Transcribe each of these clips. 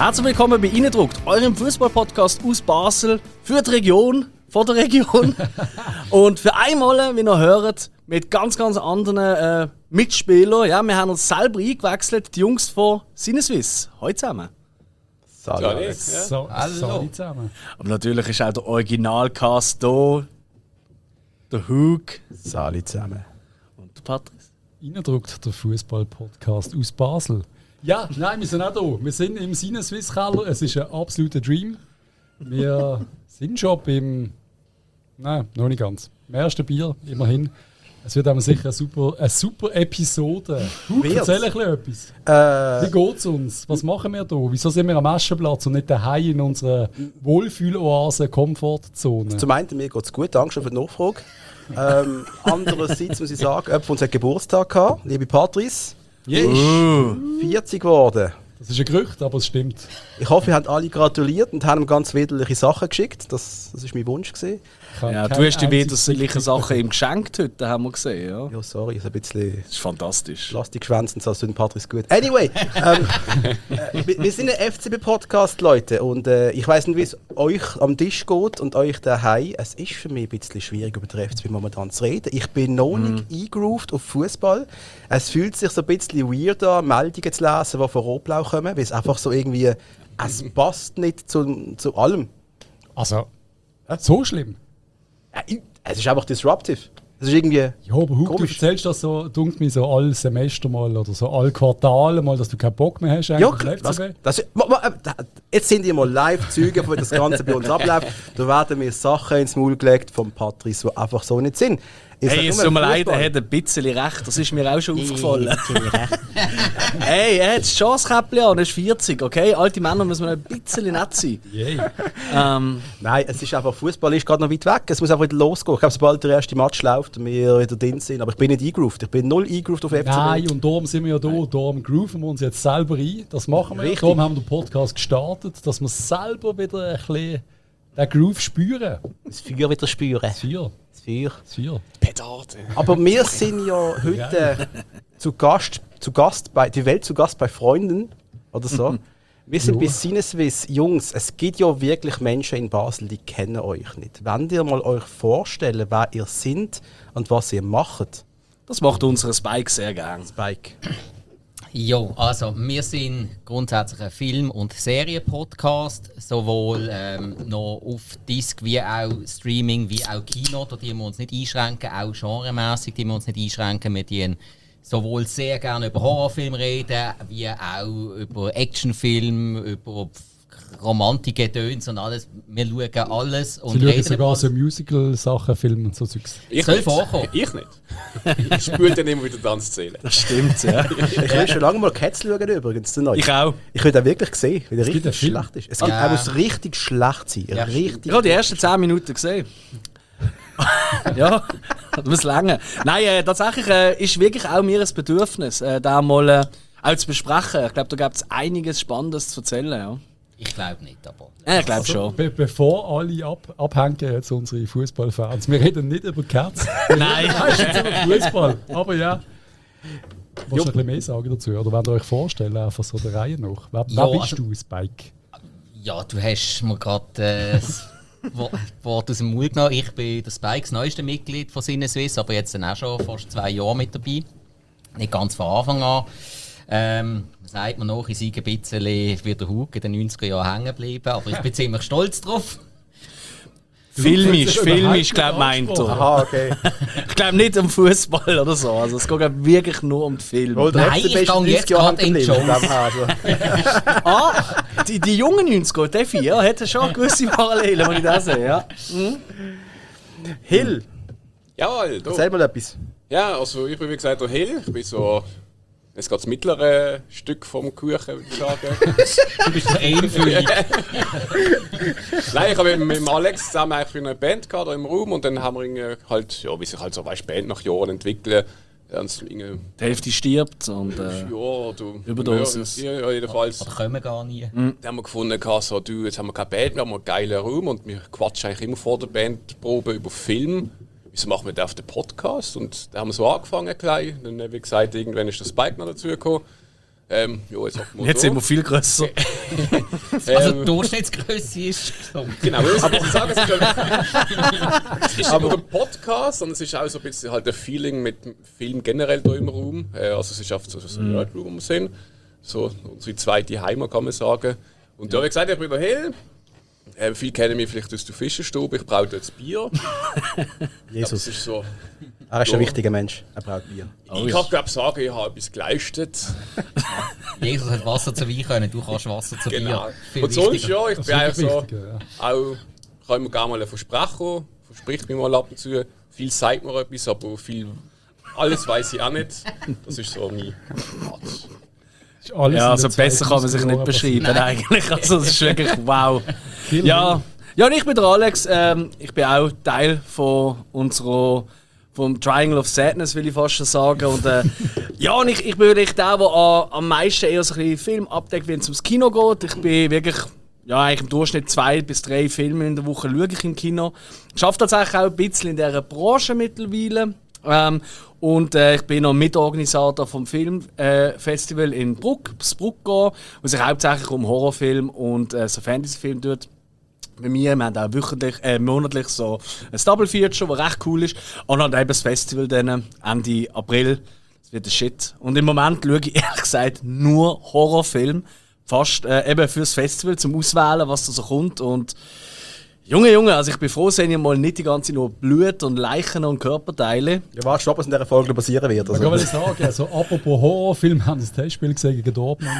Herzlich willkommen bei Innendruckt, eurem Fußball-Podcast aus Basel für die Region, von der Region. Und für einmal, wie ihr hört, mit ganz anderen Mitspielern. Ja, wir haben uns selber eingewechselt, die Jungs von Sinneswiss. Hallo zusammen. Salut. Hallo zusammen. Aber natürlich ist auch der Originalcast hier. Der Hug. Salut zusammen. Und der Patrice. Innendruckt, der Fußball-Podcast aus Basel. Ja, nein, wir sind auch da. Wir sind im Sinneswiss-Keller. Es ist ein absoluter Dream. Wir sind schon nein, noch nicht ganz. Im ersten Bier, immerhin. Es wird aber sicher eine super Episode. Erzähl ein bisschen etwas. Wie geht's uns? Was machen wir hier? Wieso sind wir am Aschenplatz und nicht daheim in unserer Wohlfühloase Komfortzone? Zum einen, mir geht's gut, danke schön für die Nachfrage. Andererseits muss ich sagen, jemand von uns hat Geburtstag gehabt, liebe Patrice. Yes. 40 geworden. Das ist ein Gerücht, aber es stimmt. Ich hoffe, ihr habt alle gratuliert und haben ihm ganz widerliche Sachen geschickt. Das war mein Wunsch gewesen. Ja, du hast die widerliche Sachen ihm geschenkt heute, haben wir gesehen. Ja. Ja, sorry, ist ein bisschen... Das ist fantastisch. Plastikschwänzen, das tut Patrice gut. Anyway, wir sind ein FCB-Podcast, Leute. Und ich weiss nicht, wie es euch am Tisch geht und euch daheim. Es ist für mich ein bisschen schwierig, über den FCB momentan zu reden. Ich bin noch nicht eingegroovt auf Fußball. Es fühlt sich so ein bisschen weird an, Meldungen zu lesen, die von Rotblau kommen, weil es einfach so irgendwie... Es passt nicht zu allem. Also, so schlimm? Es ist einfach disruptive. Es ist irgendwie Ja, aber Hug, du komisch. erzählst das so, dunkt mir so alle Semester mal oder so alle Quartale mal, dass du keinen Bock mehr hast Ja, auf den FCB. jetzt sind ihr mal Live-Zeugen, wie das Ganze bei uns abläuft. Da werden mir Sachen ins Maul gelegt vom Patrice, die einfach so nicht sind. Hey, es tut mir leid, er hat ein bisschen recht. Das ist mir auch schon aufgefallen. Hey, er hat das Chancekäppchen an, er ist 40, okay? Alte Männer müssen ein bisschen nett sein. Nein, es ist einfach, Fußball ist gerade noch weit weg. Es muss einfach wieder losgehen. Ich glaube, sobald der erste Match läuft und wir wieder drin sind. Aber ich bin nicht eingegroovt. Ich bin null eingegroovt auf FCB. Nein, und darum sind wir ja da. Darum grooven wir uns jetzt selber ein. Das machen wir. Richtig. Darum haben wir den Podcast gestartet, dass wir selber wieder ein bisschen den Groove spüren. Das Feuer wieder spüren. Das Feuer. Das Feuer. Petarde. Aber wir sind ja heute zu Gast bei die Welt zu Gast bei Freunden oder so. Wir sind bei Sinneswiss. Jungs, es gibt ja wirklich Menschen in Basel, die kennen euch nicht. Wollt ihr mal euch vorstellen, wer ihr seid und was ihr macht? Das macht unsere Spike sehr gern. Spike. Jo, also wir sind grundsätzlich ein Film- und Serien-Podcast, sowohl noch auf Disc wie auch Streaming, wie auch Kino, da die wir uns nicht einschränken, auch genremäßig die wir uns nicht einschränken. Wir die sowohl sehr gerne über Horrorfilme reden, wie auch über Actionfilme, über Romantik-Gedöns und alles. Wir schauen alles und Sie schauen reden sogar über so Musical-Sachen, Filme und so Zeugs. Ich Soll nicht. vorkommen. Ich nicht. Ich spüle dann immer wieder Tanzszenen. Das stimmt, ja. Ich will schon lange mal Cats schauen übrigens. Den neuen. Ich auch. Ich will den wirklich sehen, weil er gibt richtig einen Film. schlecht ist. Er muss richtig schlecht sein. Ja, Richtig. Ich habe die ersten 10 Minuten gesehen. Ja, das muss länger. Nein, tatsächlich ist wirklich auch mir ein Bedürfnis, da mal auch zu besprechen. Ich glaube, da gibt es einiges Spannendes zu erzählen. Ja. Ich glaube nicht, aber... Ich glaube schon. Bevor alle abhängen, jetzt unsere Fußballfans, wir reden nicht über Cats. Nein. Meistens über Fußball. Aber ja. Willst du ein bisschen mehr sagen dazu? Oder wollt ihr euch vorstellen, einfach so der Reihe nach? Wer Ja, bist also- du, Spike? Ja, du hast mir gerade das Wort aus dem Mund genommen. Ich bin der Spikes neueste Mitglied von Sinneswiss, aber jetzt dann auch schon fast 2 Jahre mit dabei. Nicht ganz von Anfang an. Sagt man noch, ich sei ein bisschen wie der Hug in den 90er Jahren hängen geblieben, aber ich bin ziemlich stolz drauf. Filmisch, glaube meint er. Aha, okay. Ich glaube nicht um Fußball oder so. Also es geht glaub, wirklich nur um den Film. Wohl, der Nein, FCB ich ist kann 90 jetzt Jahre gerade in die geblieben, Shows. von dem her, also. Die jungen 90er, der 4, hat schon gewisse Parallelen, wenn ich das sehe. Ja. Hill, Jawohl, da. erzähl mal etwas. Ja, also ich bin wie gesagt der Hill. Ich bin so jetzt gerade das mittlere Stück vom Kuchen, würde ich sagen. Du bist der Einfühlung. Nein, ich habe mit dem Alex zusammen eigentlich für eine Band gehabt, da im Raum und dann haben wir irgendwie halt, ja, wie sich halt so weißt, Band nach Jahren entwickeln. Die Hälfte stirbt und Überdosis. Ja, jedenfalls. Oder kommen gar nie. Dann haben wir gefunden, so, du, jetzt haben wir keine Band, wir haben einen geilen Raum und wir quatschen eigentlich immer vor der Bandprobe über Film. Wieso machen wir da auf den Podcast? Und da haben wir so angefangen gleich. Dann, wie gesagt, irgendwann ist der Spike noch dazugekommen. Ja, jetzt hoffen wir Jetzt so. sind wir viel grösser. Also die Durchschnittsgröße ist gesunken. Genau, wir müssen sagen, es ist nicht nur ein Podcast, sondern es ist auch so ein bisschen halt ein Feeling mit dem Film generell hier im Raum. Also es ist oft so ein Nerdroom, wo wir sind. So unsere zweite Heimat, kann man sagen. Und da habe ich gesagt, ich bin der Hill. Viele kennen mich vielleicht aus der Fischerstube, ich brauche jetzt Bier. Jesus. Das ist so. Er ist ein wichtiger Mensch, er braucht Bier. Ich kann glaube sagen, ich habe etwas geleistet. Jesus hat Wasser zu Wein können, du kannst Wasser zu Genau. Bier. Viel Und sonst wichtiger. ja, ich bin eigentlich so. wichtiger, ja. Auch kann ich mir gerne mal versprechen, verspricht mir mal ab und zu. Viel sagt mir etwas, aber viel. Alles weiß ich auch nicht. Das ist so mein Part. Ist alles Ja, in also den besser kann man sich 2000er nicht Jahren beschreiben Nein. eigentlich. Also das ist wirklich wow. Kill Ja, ja, und ich bin der Alex. Ich bin auch Teil von vom Triangle of Sadness, will ich fast schon sagen. Und, ja, und ich bin wirklich der am meisten eher so ein bisschen Film abdeckt, wenn es ums Kino geht. Ich bin wirklich, ja, eigentlich im Durchschnitt 2 bis 3 Filme in der Woche schaue ich im Kino. Ich arbeite tatsächlich auch ein bisschen in dieser Branche mittlerweile. Und ich bin noch Mitorganisator vom Filmfestival in Bruck, das Bruckgau, wo sich hauptsächlich um Horrorfilm und so Fantasyfilm tut. Bei mir, wir haben auch monatlich so ein Double Feature, das recht cool ist. Und dann eben das Festival dann Ende April. Das wird ein Shit. Und im Moment schaue ich ehrlich gesagt nur Horrorfilm. Fast eben fürs Festival zum Auswählen, was da so kommt. Und Junge, also ich bin froh, dass ich mal nicht die ganze Zeit nur Blut und Leichen und Körperteile. Ja, warte, was in dieser Folge passieren wird. Ich will sagen, also, apropos Horrorfilm, haben das Testspiel gesehen gegen Dortmund.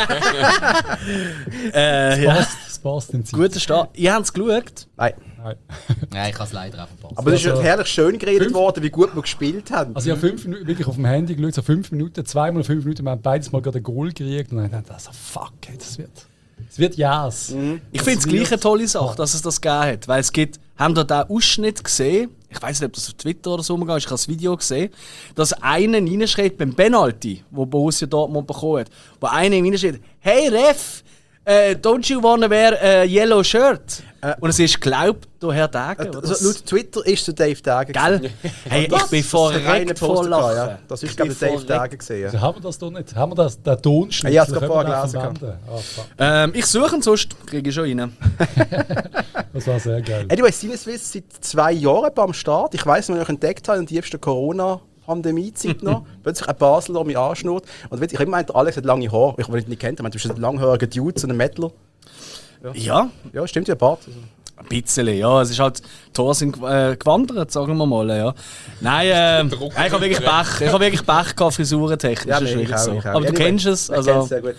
Das passt in Zeit. Guter Start. Ihr habt es geschaut? Nein. Nein. Nein, ich kann es leider auch verpassen. Aber es ist Also- herrlich schön geredet worden, wie gut wir gespielt haben. Also ich habe 5 Minuten wirklich auf dem Handy geschaut, so 5 Minuten, 2 mal 5 Minuten, wir haben beides mal gerade ein Goal gekriegt und dann dachte ich, also fuck, ey, das wird yes. Ich finde es gleich eine tolle Sache, dass es das gegeben hat. Weil es gibt, haben da den Ausschnitt gesehen, ich weiß nicht, ob das auf Twitter oder so umgegangen ist, ich habe das Video gesehen, dass einer reinschreibt beim Penalty, wo Borussia Dortmund bekommen hat, wo einer reinschreibt, hey Ref, don't you wanna wear a yellow shirt? Und es ist glaubt, der Herr Degen, oder? Also, laut Twitter ist der Dave Degen. Gell? Hey, ich bin verreckt vor Lachen. Ja. Das ist, glaube ich, bin der Dave verreckt. Degen gesehen. Also haben wir das doch nicht? Haben wir den Tonschnitzel? Ja, ich habe es Können vorher wir den gelesen. verwenden? Ah, fuck. Ich suche ihn, sonst kriege ich schon rein. Das war sehr geil. Anyway, Sinneswiss seit 2 Jahren am Start. Ich weiss, wenn ich entdeckt habe, in der tiefsten Corona-Pandemie-Zeit noch, plötzlich ein Basler, der mich anschnurrt. Und ich habe immer gemeint, Alex hat lange Haare. Ich habe ihn nicht kennt, du bist ein langhaariger Dude, so ein Mettler. Ja, Ja, stimmt ja, Bart. Also. ein bisschen, ja. Es ist halt, die Tore sind gewandert, sagen wir mal, ja. Nein, ich habe wirklich Pech. Ich habe wirklich Pech gehabt, frisurentechnisch. Ja, das ist nee, wirklich ich auch, so. ich auch. Aber du Anyway, kennst es, ich also... kenn's sehr gut.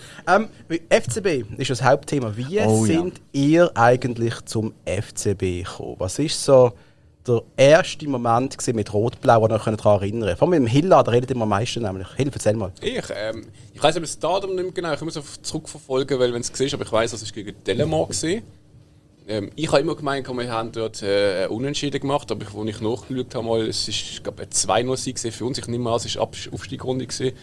FCB ist das Hauptthema. Wie Oh, ja. sind ihr eigentlich zum FCB gekommen? Was ist so der erste Moment gewesen mit Rot-Blau, an den ihr euch daran erinnern könnt? Vor allem mit dem Hilla, da redet ihr am meisten nämlich. Hill, erzähl mal. Ich weiß aber das Datum nicht mehr genau, ich muss es zurückverfolgen, weil wenn es siehst, aber ich weiß, dass es gegen Delamar war. Ich habe immer gemeint, wir haben dort Unentschieden gemacht, aber als ich nachgeschaut habe, mal, es ist glaube ein 2-0-Sieg für uns. Ich nehme an, es war Aufstiegsrunde.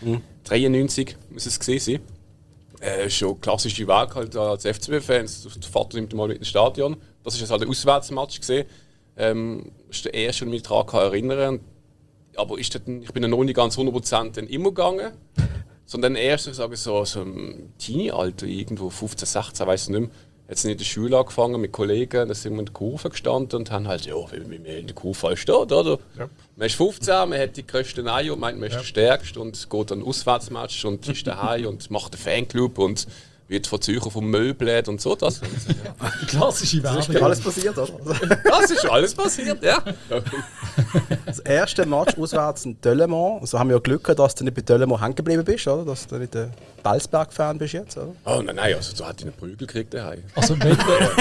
93 muss es gewesen sein. Schon klassische Weg halt als FCB-Fans. Der Vater nimmt mal mit ins Stadion. Das war halt ein Auswärtsmatch. Das ist der erste, den ich mich daran erinnern kann. Aber ich bin dann noch nicht ganz 100% dann immer gegangen. Sondern erst, ich sage so im Teenie-Alter, irgendwo 15, 16, weiß ich nicht mehr. Jetzt in der Schule angefangen mit Kollegen, da sind wir in der Kurve gestanden und haben halt, ja, wie wir in der Kurve halt steht, oder? Ja. Man ist 15, man hat die grössten Eier und meint, man ist der Stärkste und geht dann Auswärtsmatch und ist daheim und macht einen Fanclub und wird von Zürcher vom Möbeln und so. Das, Klassische Das ist Werbung. alles passiert, oder? das ist alles passiert, ja. Das erste Match auswärts in Delemont. Also haben wir ja Glück gehabt, dass du nicht bei Delemont hängen geblieben bist, oder? Dass du nicht ein Balsberg-Fan bist jetzt, oder? Oh nein, also so hat ich einen Prügel gekriegt daheim. Also wenn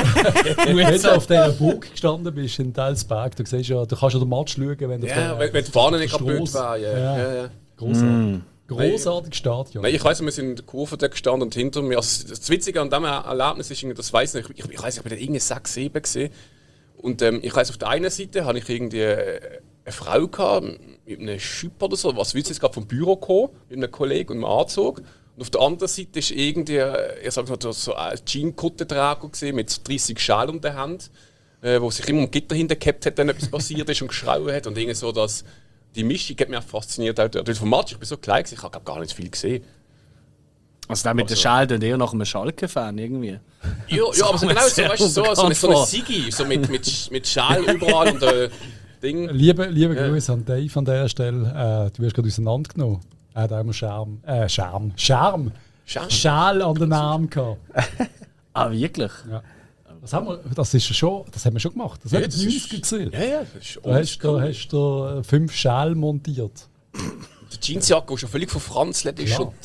du auf dieser Burg gestanden bist in Delsberg, du kannst ja den Match schauen, wenn du Ja, auf wenn die Fahne nicht Strasse- kaputt war, ja. Ja. Großartig. Großartiges Stadion. Nein, ich weiss, wir sind in der Kurve da gestanden und hinter mir. Also das Witzige an diesem Erlebnis ist, das weiss ich nicht, ich weiss, ich bin da irgendwie 6, 7 gesehen. Und ich weiss, auf der einen Seite hatte ich irgendwie eine Frau gehabt, mit einem Schüpp oder so, was willst du jetzt gerade vom Büro gekommen, mit einem Kollegen und einem Anzug. Und auf der anderen Seite ist irgendwie, ich sag mal, so ein Jean-Kuttenträger gesehen mit so 30 Schalen um der Hand, wo sich immer um Gitter hintergehabt hat, wenn etwas passiert ist und geschrauen hat. Und irgendwie so, dass die Mischung hat mich auch fasziniert. Auch vom Match, ich bin so klein, ich habe gar nicht viel gesehen. Also der mit der Schal dann eher nach einem Schalke-Fan irgendwie. Ja, aber so genau so, weißt du, so eine Sigi, so mit Schal überall und Ding. Liebe Grüße an Dave an dieser Stelle. Du wirst gerade auseinandergenommen. Er hat auch immer Charme. Schal an den Arm gehabt. Ah, wirklich? Ja. Das haben wir schon gemacht. Das hat 90 gesehen. Ja, das ist Da hast du 5 Schal montiert. Die Jeansjacke, die schon völlig verfranzelt ist. Klar.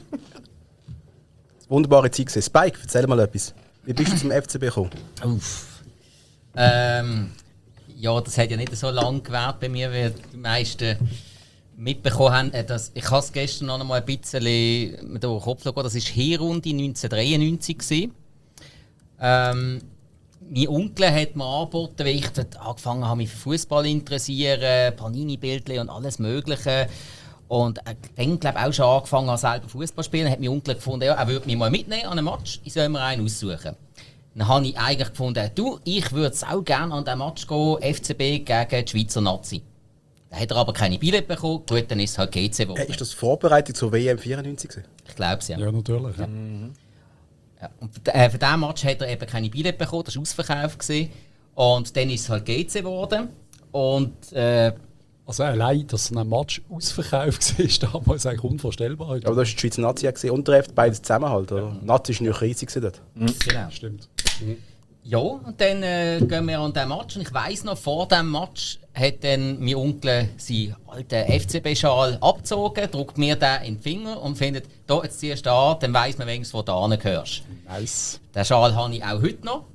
Wunderbare Zeit gewesen. Spike, erzähl mal etwas. Wie bist du zum FCB gekommen? Ja, das hat ja nicht so lange gewährt bei mir, wie die meisten mitbekommen haben. Ich habe es gestern noch einmal ein bisschen mit dem Kopf gegangen. Das war Hinrunde 1993 gewesen. Mein Onkel hat mir angeboten, weil ich dort angefangen habe, mich für Fußball zu interessieren, Panini-Bildchen und alles Mögliche. Und dann glaube ich auch schon angefangen habe, selber Fußball zu spielen. Hat mein Onkel gefunden, ja, er würde mich mal mitnehmen an einem Match, ich soll mir einen aussuchen. Dann habe ich eigentlich gefunden, ich würde auch gerne an diesen Match gehen, FCB gegen die Schweizer Nazi. Da hat er aber keine Billette bekommen, gut, dann ist es halt GC geworden. Ist das Vorbereitung zur WM 94 gewesen? Ich glaube es, ja. Ja, natürlich. Ja. Ja. Und für diesen Match hat er eben keine Billette bekommen, das war ausverkauft gewesen. Und dann ist es halt GC geworden. Und Also allein, dass so ein Match ausverkauft war, ist damals eigentlich unvorstellbar. Aber das war die Schweizer Nazi gewesen und der FCB beides zusammen halt, oder? Nazi war nicht riesig dort. genau. Stimmt. Ja, und dann gehen wir an diesen Match. Und ich weiss noch, vor diesem Match hat dann mein Onkel seinen alten FCB-Schal abgezogen, drückt mir den in den Finger und findet, da, jetzt ziehst du an, dann weiss man wenigstens, wo du hingehörst. Nice. Den Schal habe ich auch heute noch.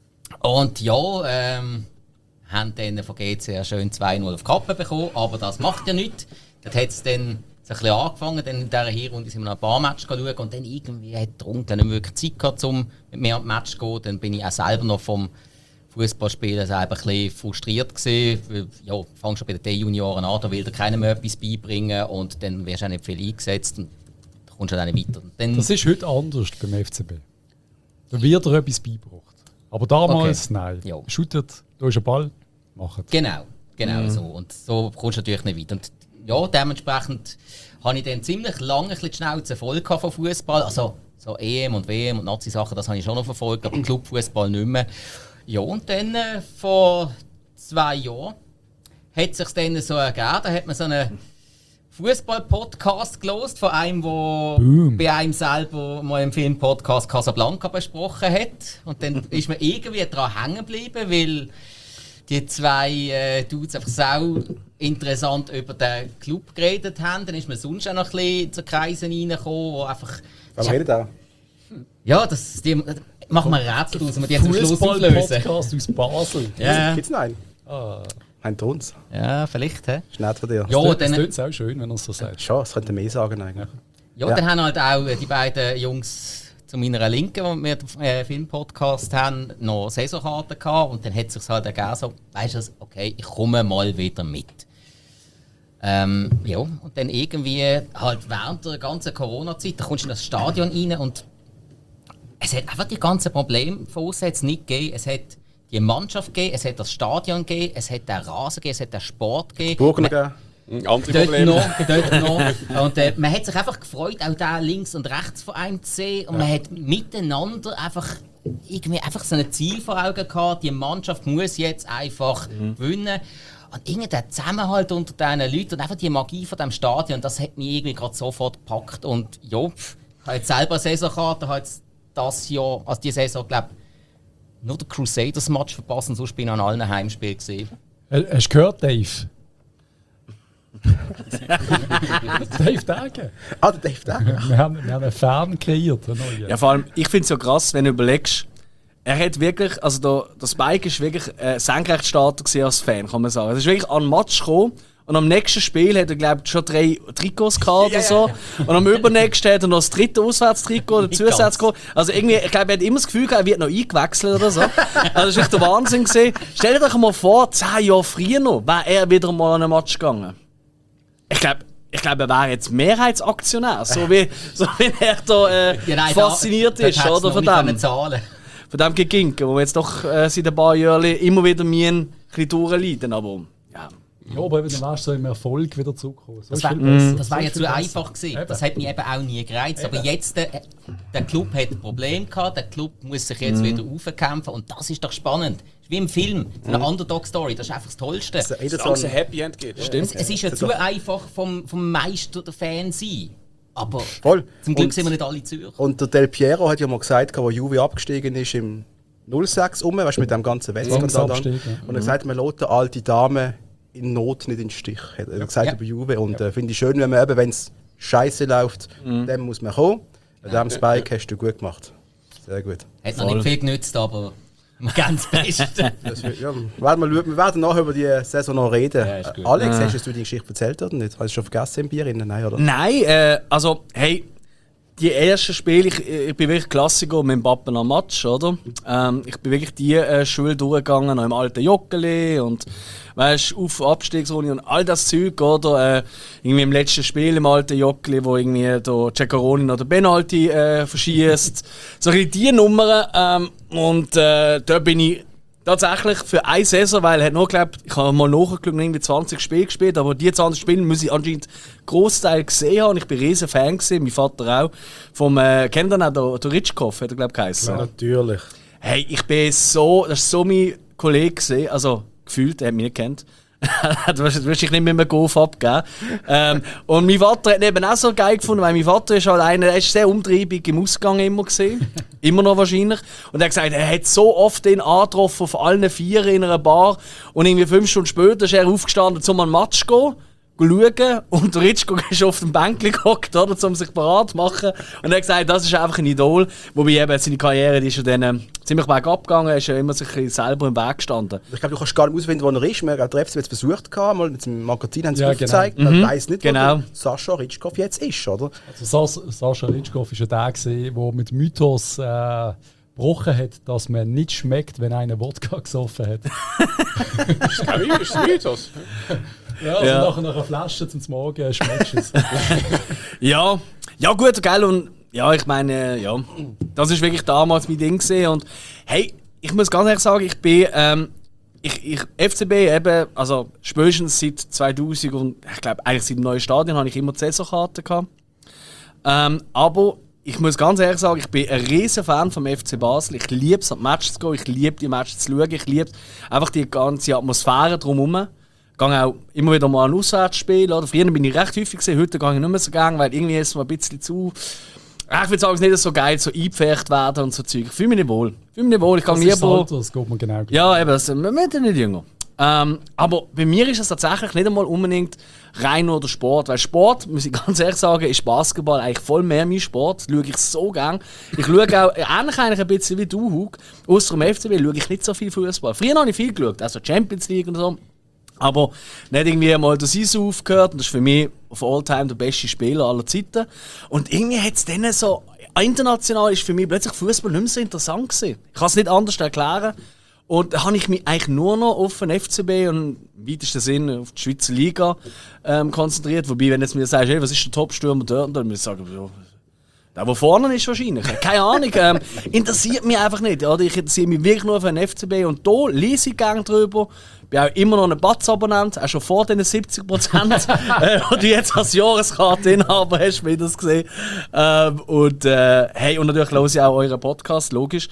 Und ja, haben dann von GC schön 2-0 auf die Kappe bekommen, aber das macht ja nichts. Dort hat es dann so ein bisschen angefangen, dann in dieser Hinrunde sind wir noch ein paar Matches schauen und dann irgendwie hat der Onkel nicht wirklich Zeit gehabt, um mit mir an die Match zu gehen. Dann bin ich auch selber noch vom Fußballspielen selber ein bisschen frustriert gewesen. Weil, ja, fangst schon bei den D-Junioren an, da will dir keiner mehr etwas beibringen und dann wirst du auch nicht viel eingesetzt und da kommst du dann nicht weiter. Und dann, Das ist heute anders beim FCB. Da wird dir etwas beigebracht. Aber damals, Okay. nein. Ja. Shootet, da ist ein Ball, macht. Genau so. Und so kommst du natürlich nicht weiter. Und ja, dementsprechend habe ich dann ziemlich lange ein bisschen die Schnauze voll von Fußball. Also so EM und WM und Nazi-Sachen, das habe ich schon noch verfolgt, aber Clubfußball nicht mehr. Ja, und dann vor 2 Jahren hat es sich dann so ergeben, da hat man so einen Fußball-Podcast gelost von einem, der bei einem selber mal im Film-Podcast Casablanca besprochen hat. Und dann ist man irgendwie daran hängen geblieben, weil die 2 Dudes einfach sau interessant über den Club geredet haben. Dann ist man sonst auch noch ein bisschen zu Kreisen reingekommen, wo einfach... Was redet da? Ja, machen wir ein Rätsel aus, wir die zum Schluss auflösen. Fußball-Podcast aus Basel. Ja, Gibt's noch einen? Ein Tons. ja, vielleicht. He? Ist nett von dir. Ja, Das dann, tut auch schön, wenn er es so sagt. Schon, das könnte mehr sagen eigentlich. ja, dann haben halt auch die beiden Jungs zu meiner Linken, die wir den Filmpodcast haben, noch Saisonkarten gehabt. Und dann hat es sich halt ergeben, so, weißt du, okay, ich komme mal wieder mit. Ja, und dann irgendwie halt während der ganzen Corona-Zeit, da kommst du in das Stadion rein und es hat einfach die ganzen Probleme von uns hat's nicht gegeben. Es hat die Mannschaft gegeben, es hat das Stadion gegeben, es hat den Rasen gegeben, es hat den Sport gegeben. Burgen gegeben. Andere Dort Probleme. noch. Und man hat sich einfach gefreut, auch da links und rechts von einem zu sehen. Und man hat miteinander einfach so ein Ziel vor Augen gehabt. Die Mannschaft muss jetzt einfach gewinnen. Und irgendwie der Zusammenhalt unter diesen Leuten und einfach die Magie von diesem Stadion, das hat mich irgendwie gerade sofort gepackt. Und ja, ich habe jetzt selber eine Saisonkarte, habe jetzt das Jahr, also diese Saison, glaube ich, nur den Crusaders-Match verpassen, sonst bin ich an allen Heimspielen gesehen. Hast du gehört, Dave? Dave Dage. Ah, der Dave da. Wir haben einen Fan kreiert. Einen neuen. Ja, vor allem, ich finde es ja krass, wenn du überlegst, er hat wirklich, also der Spike ist wirklich Senkrechtstarter gewesen als Fan, kann man sagen. Er ist wirklich an den Match gekommen und am nächsten Spiel hat er, glaube ich, schon 3 Trikots gehabt oder so. Und am übernächsten hat er noch das 3. Auswärtstrikot oder Zusatztrikot. Also irgendwie, ich glaube, er hat immer das Gefühl gehabt, er wird noch eingewechselt oder so. Also das war echt der Wahnsinn gewesen. Stellt euch mal vor, 10 Jahre früher noch, wäre er wieder mal an einen Match gegangen. Ich glaube, er wäre jetzt Mehrheitsaktionär, so wie er da fasziniert ist, oder? Von dem Geginken, wo wir jetzt doch seit ein paar Jahren immer wieder ein bisschen durchleiden. Aber ja. Ja, aber eben, dann wärst du so im Erfolg wieder zurückgekommen. So Das war ja zu einfach gewesen. Eben. Das hat mich eben auch nie gereizt. Aber jetzt, der Club hat ein Problem gehabt, der Club muss sich jetzt wieder aufkämpfen und das ist doch spannend. Das ist wie im Film, so eine Underdog-Story, das ist einfach das Tollste. Solange es ein Happy End gibt. Stimmt. Es ist ja zu einfach vom Meister der Fan sein. Aber Voll. zum Glück Und- sind wir nicht alle Zürcher. Und der Del Piero hat ja mal gesagt, als Juve abgestiegen ist im 06 weißt du, mit dem ganzen Wettskandal. Zwangsabstieg, ja. Und er hat gesagt, man lässt eine alte Dame in Not nicht in den Stich. Hat er gesagt Ja. über Juve. Und finde ich schön, wenn man eben, wenn es scheiße läuft, dann muss man kommen. An diesem Spike hast du gut gemacht. Sehr gut. Hat noch nicht viel genützt, aber ganz beste. Das, ja, wir werden nachher über die Saison noch reden. ist gut. Alex, hast du die Geschichte erzählt oder nicht? Hast du schon vergessen im Bier? Nein, oder? Nein, also, hey, die ersten Spiele, ich bin wirklich Klassiker mit dem Pappen am Match, oder? Ich bin wirklich die Schule durchgegangen, noch im alten Joggeli und weißt, Auf- und Abstiegsrunde und all das Zeug, oder? Irgendwie im letzten Spiel im alten Joggeli, wo irgendwie der Ceccaroni noch den Penalty verschießt. So ein bisschen die Nummern. Und da bin ich tatsächlich für eine Saison, weil er hat noch geglaubt, ich habe mal nachgeschaut, irgendwie 20 Spiele gespielt, aber die 20 Spiele muss ich anscheinend einen Großteil gesehen haben. Ich bin ein riesen Fan gewesen, mein Vater auch. Vom, kennt ihr auch der Ritschkoff, hat er glaube ich geheißen. Natürlich. Hey, ich bin so, das war so mein Kollege gewesen, also gefühlt, er hat mich nicht gekannt. Du wirst dich nicht mit einem Golf abgeben. Und mein Vater hat eben auch so geil gefunden, weil mein Vater ist halt einer, er ist sehr umtriebig im Ausgang immer gesehen. Immer noch wahrscheinlich. Und er hat gesagt, er hat so oft den angetroffen auf allen Vieren in einer Bar. Und irgendwie 5 Stunden später ist er aufgestanden, um einen Match zu gehen. Schauen. Und der Ritschko ist auf dem Bänkchen gehockt, oder, um sich parat zu machen. Und er hat gesagt, das ist einfach ein Idol. Wobei eben seine Karriere die ist ja dann ziemlich bergab gegangen, er ist ja immer sich selber im Weg gestanden. Ich glaube, du kannst gar nicht ausfinden, wo er ist. Wir haben es versucht, mal mit dem Magazin haben sie Ja, es aufgezeigt. genau. Man weiss nicht, Genau. wo der Sascha Ritschkow jetzt ist, oder? Also Sascha Ritschkow war ja der, der mit Mythos gebrochen hat, dass man nicht schmeckt, wenn einer Wodka gesoffen hat. Ist das Mythos? Ja, also Ja. nach einer Flasche zum Morgen schmeckst du es. Ja, ja gut, gell, und ja, ich meine, ja, das ist wirklich damals mein Ding gewesen. Und hey, ich muss ganz ehrlich sagen, ich bin, FCB eben, also spätestens seit 2000 und ich glaube eigentlich seit dem neuen Stadion habe ich immer die Saisonkarte gehabt. Aber ich muss ganz ehrlich sagen, ich bin ein riesen Fan vom FC Basel. Ich liebe es, an die Matches zu gehen, ich liebe die Matches zu schauen, ich liebe einfach die ganze Atmosphäre drumherum. Ich gehe auch immer wieder mal an Auswärtsspiele. Oder? Früher bin ich recht häufig gesehen, heute gehe ich nicht mehr so gerne, weil irgendwie ist es mir ein bisschen zu. Ich würde sagen, es ist nicht so geil, so eingepfercht werden und so Zeug. Ich fühle mich nicht wohl. Ich gehe Das ist das lieber. Alter, das geht mir genau gleich. Ja, eben, wir werden nicht jünger. Aber bei mir ist es tatsächlich nicht einmal unbedingt rein nur der Sport. Weil Sport, muss ich ganz ehrlich sagen, ist Basketball eigentlich voll mehr mein Sport. Das schaue ich so gern. Ich schaue auch ähnlich eigentlich ein bisschen wie du, Hug. Außer dem FCB schaue ich nicht so viel Fußball. Früher habe ich viel geschaut, also Champions League und so. Aber nicht irgendwie mal der Sisu aufgehört. Und das ist für mich auf Alltime der beste Spieler aller Zeiten. Und irgendwie hat es dann so. International ist für mich plötzlich Fußball nicht mehr so interessant gewesen. Ich kann es nicht anders erklären. Und da habe ich mich eigentlich nur noch auf den FCB und im weitesten Sinne auf die Schweizer Liga konzentriert. Wobei, wenn du jetzt mir sagst, hey, was ist der Top-Stürmer dort, dann würde ich sagen, ja, der, der vorne ist wahrscheinlich. Keine Ahnung. Interessiert mich einfach nicht. Oder? Ich interessiere mich wirklich nur für den FCB. Und da lese ich gerne drüber. Ich bin auch immer noch ein Batz-Abonnent, auch schon vor den 70%, die du jetzt als Jahreskarte-Inhaber hast, wie das gesehen. Hey, und natürlich höre ich auch euren Podcast, logisch.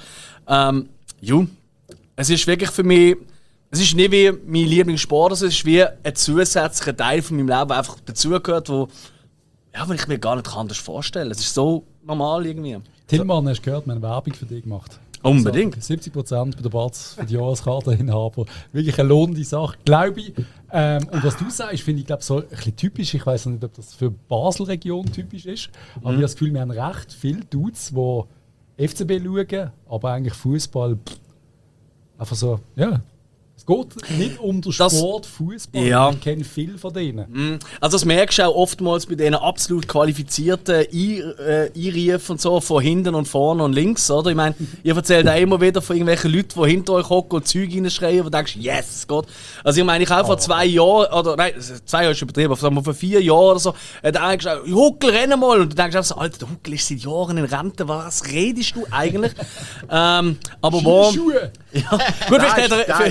Es ist wirklich für mich, es ist nicht wie mein Lieblingssport, es ist wie ein zusätzlicher Teil von meinem Leben, der einfach dazugehört, wo ich mir gar nicht anders vorstellen kann. Es ist so normal irgendwie. Tillmann, hast du gehört, wir haben Werbung für dich gemacht. Unbedingt. Also 70% bei der Batz für die Jahreskarteninhaber. Wirklich eine lohnende Sache, glaube ich. Und was du sagst, finde ich glaube so ein bisschen typisch. Ich weiß nicht, ob das für die Basel-Region typisch ist. Aber ich habe das Gefühl, wir haben recht viele Dudes, die FCB schauen, aber eigentlich Fußball einfach so, ja. Es geht nicht um den Sport Fußball. Ja. Ich kenne viele von denen. Also das merkst du auch oftmals bei diesen absolut qualifizierten Einrufen und so, von hinten und vorne und links, oder? Ich meine, ihr erzählt auch immer wieder von irgendwelchen Leuten, die hinter euch hocken und Zeug reinschreien, wo du denkst, yes, Gott. Also ich meine, ich habe vor 2 Jahren, oder nein, 2 Jahre ist übertrieben, aber vor 4 Jahren oder so, hat einer gesagt, Huckel, renn mal! Und du denkst auch so, Alter, der Huckel ist seit Jahren in Rente, was redest du eigentlich? Aber wo... Schuhe! Ja. Gut, Der ist gut gewesen,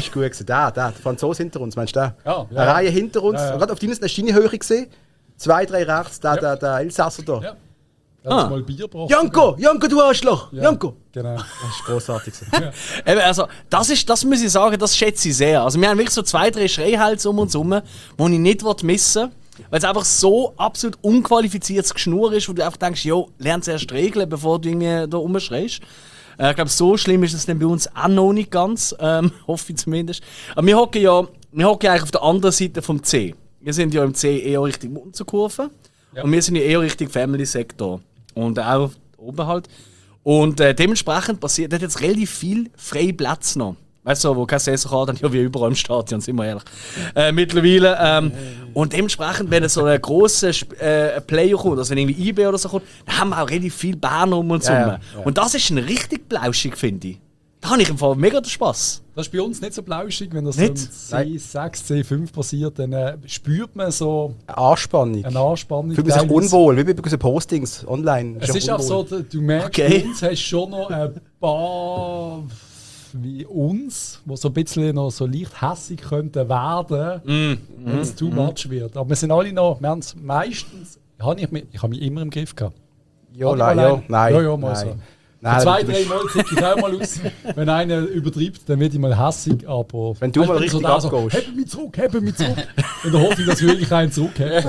der Franzose hinter uns, meinst du den? Ja, ja. Eine Reihe hinter uns, Ja, ja. gerade auf deiner Schienenhöhe gesehen. 2, 3 rechts, der Elsässer da. Ja. Da haben sie mal Bier gebracht. Janko, du Arschloch! Ja, Janko! Genau. Das ist grossartig. Eben, also, das muss ich sagen, das schätze ich sehr. Also, wir haben wirklich so 2, 3 Schreihälse um uns herum, die ich nicht missen will, weil es einfach so absolut unqualifiziertes Geschnur ist, wo du einfach denkst, jo, lern zuerst regeln, bevor du irgendwie da rumschreist. Ich glaube, so schlimm ist es dann bei uns auch noch nicht ganz, hoffe ich zumindest. Aber wir hocken ja eigentlich auf der anderen Seite vom C. Wir sind ja im C eher Richtung Munzenkurve und wir sind ja eher Richtung Family-Sektor. Und auch oben halt. Und dementsprechend passiert dort jetzt relativ viel freie Plätze noch. Weißt du, wo keine Saison hat, ja wie überall im Stadion, sind wir ehrlich. Mittlerweile. Und dementsprechend, wenn so ein grosser Player kommt, also wenn irgendwie IB oder so kommt, dann haben wir auch relativ viel Berner um uns herum. Ja. Und das ist ein richtig plauschig, finde ich. Da habe ich im Fall mega den Spass. Das ist bei uns nicht so plauschig, wenn das so im Nicht? C6, C5 passiert, dann spürt man so Eine Anspannung. eine Anspannung. Fühlt man sich teilweise. unwohl, wie bei gewissen Postings online. Es ist auch so, du merkst, Okay. bei uns hast schon noch ein paar wie uns, die so ein bisschen noch so leicht hässig könnten werden, wenn es too much wird. Aber wir sind alle noch, wir haben es meistens, ich habe mich immer im Griff gehabt. Ja, Habe ich nein, mal ja, Ja, nein. mal so. Nein, 2, du 3 bist- Mal kriege ich auch mal aus. Wenn einer übertreibt, dann werde ich mal hässig. Aber Wenn du ich mal bin richtig da so, abgehst. Heb mich zurück. Und dann hoffe ich, dass wirklich einen zurückhält.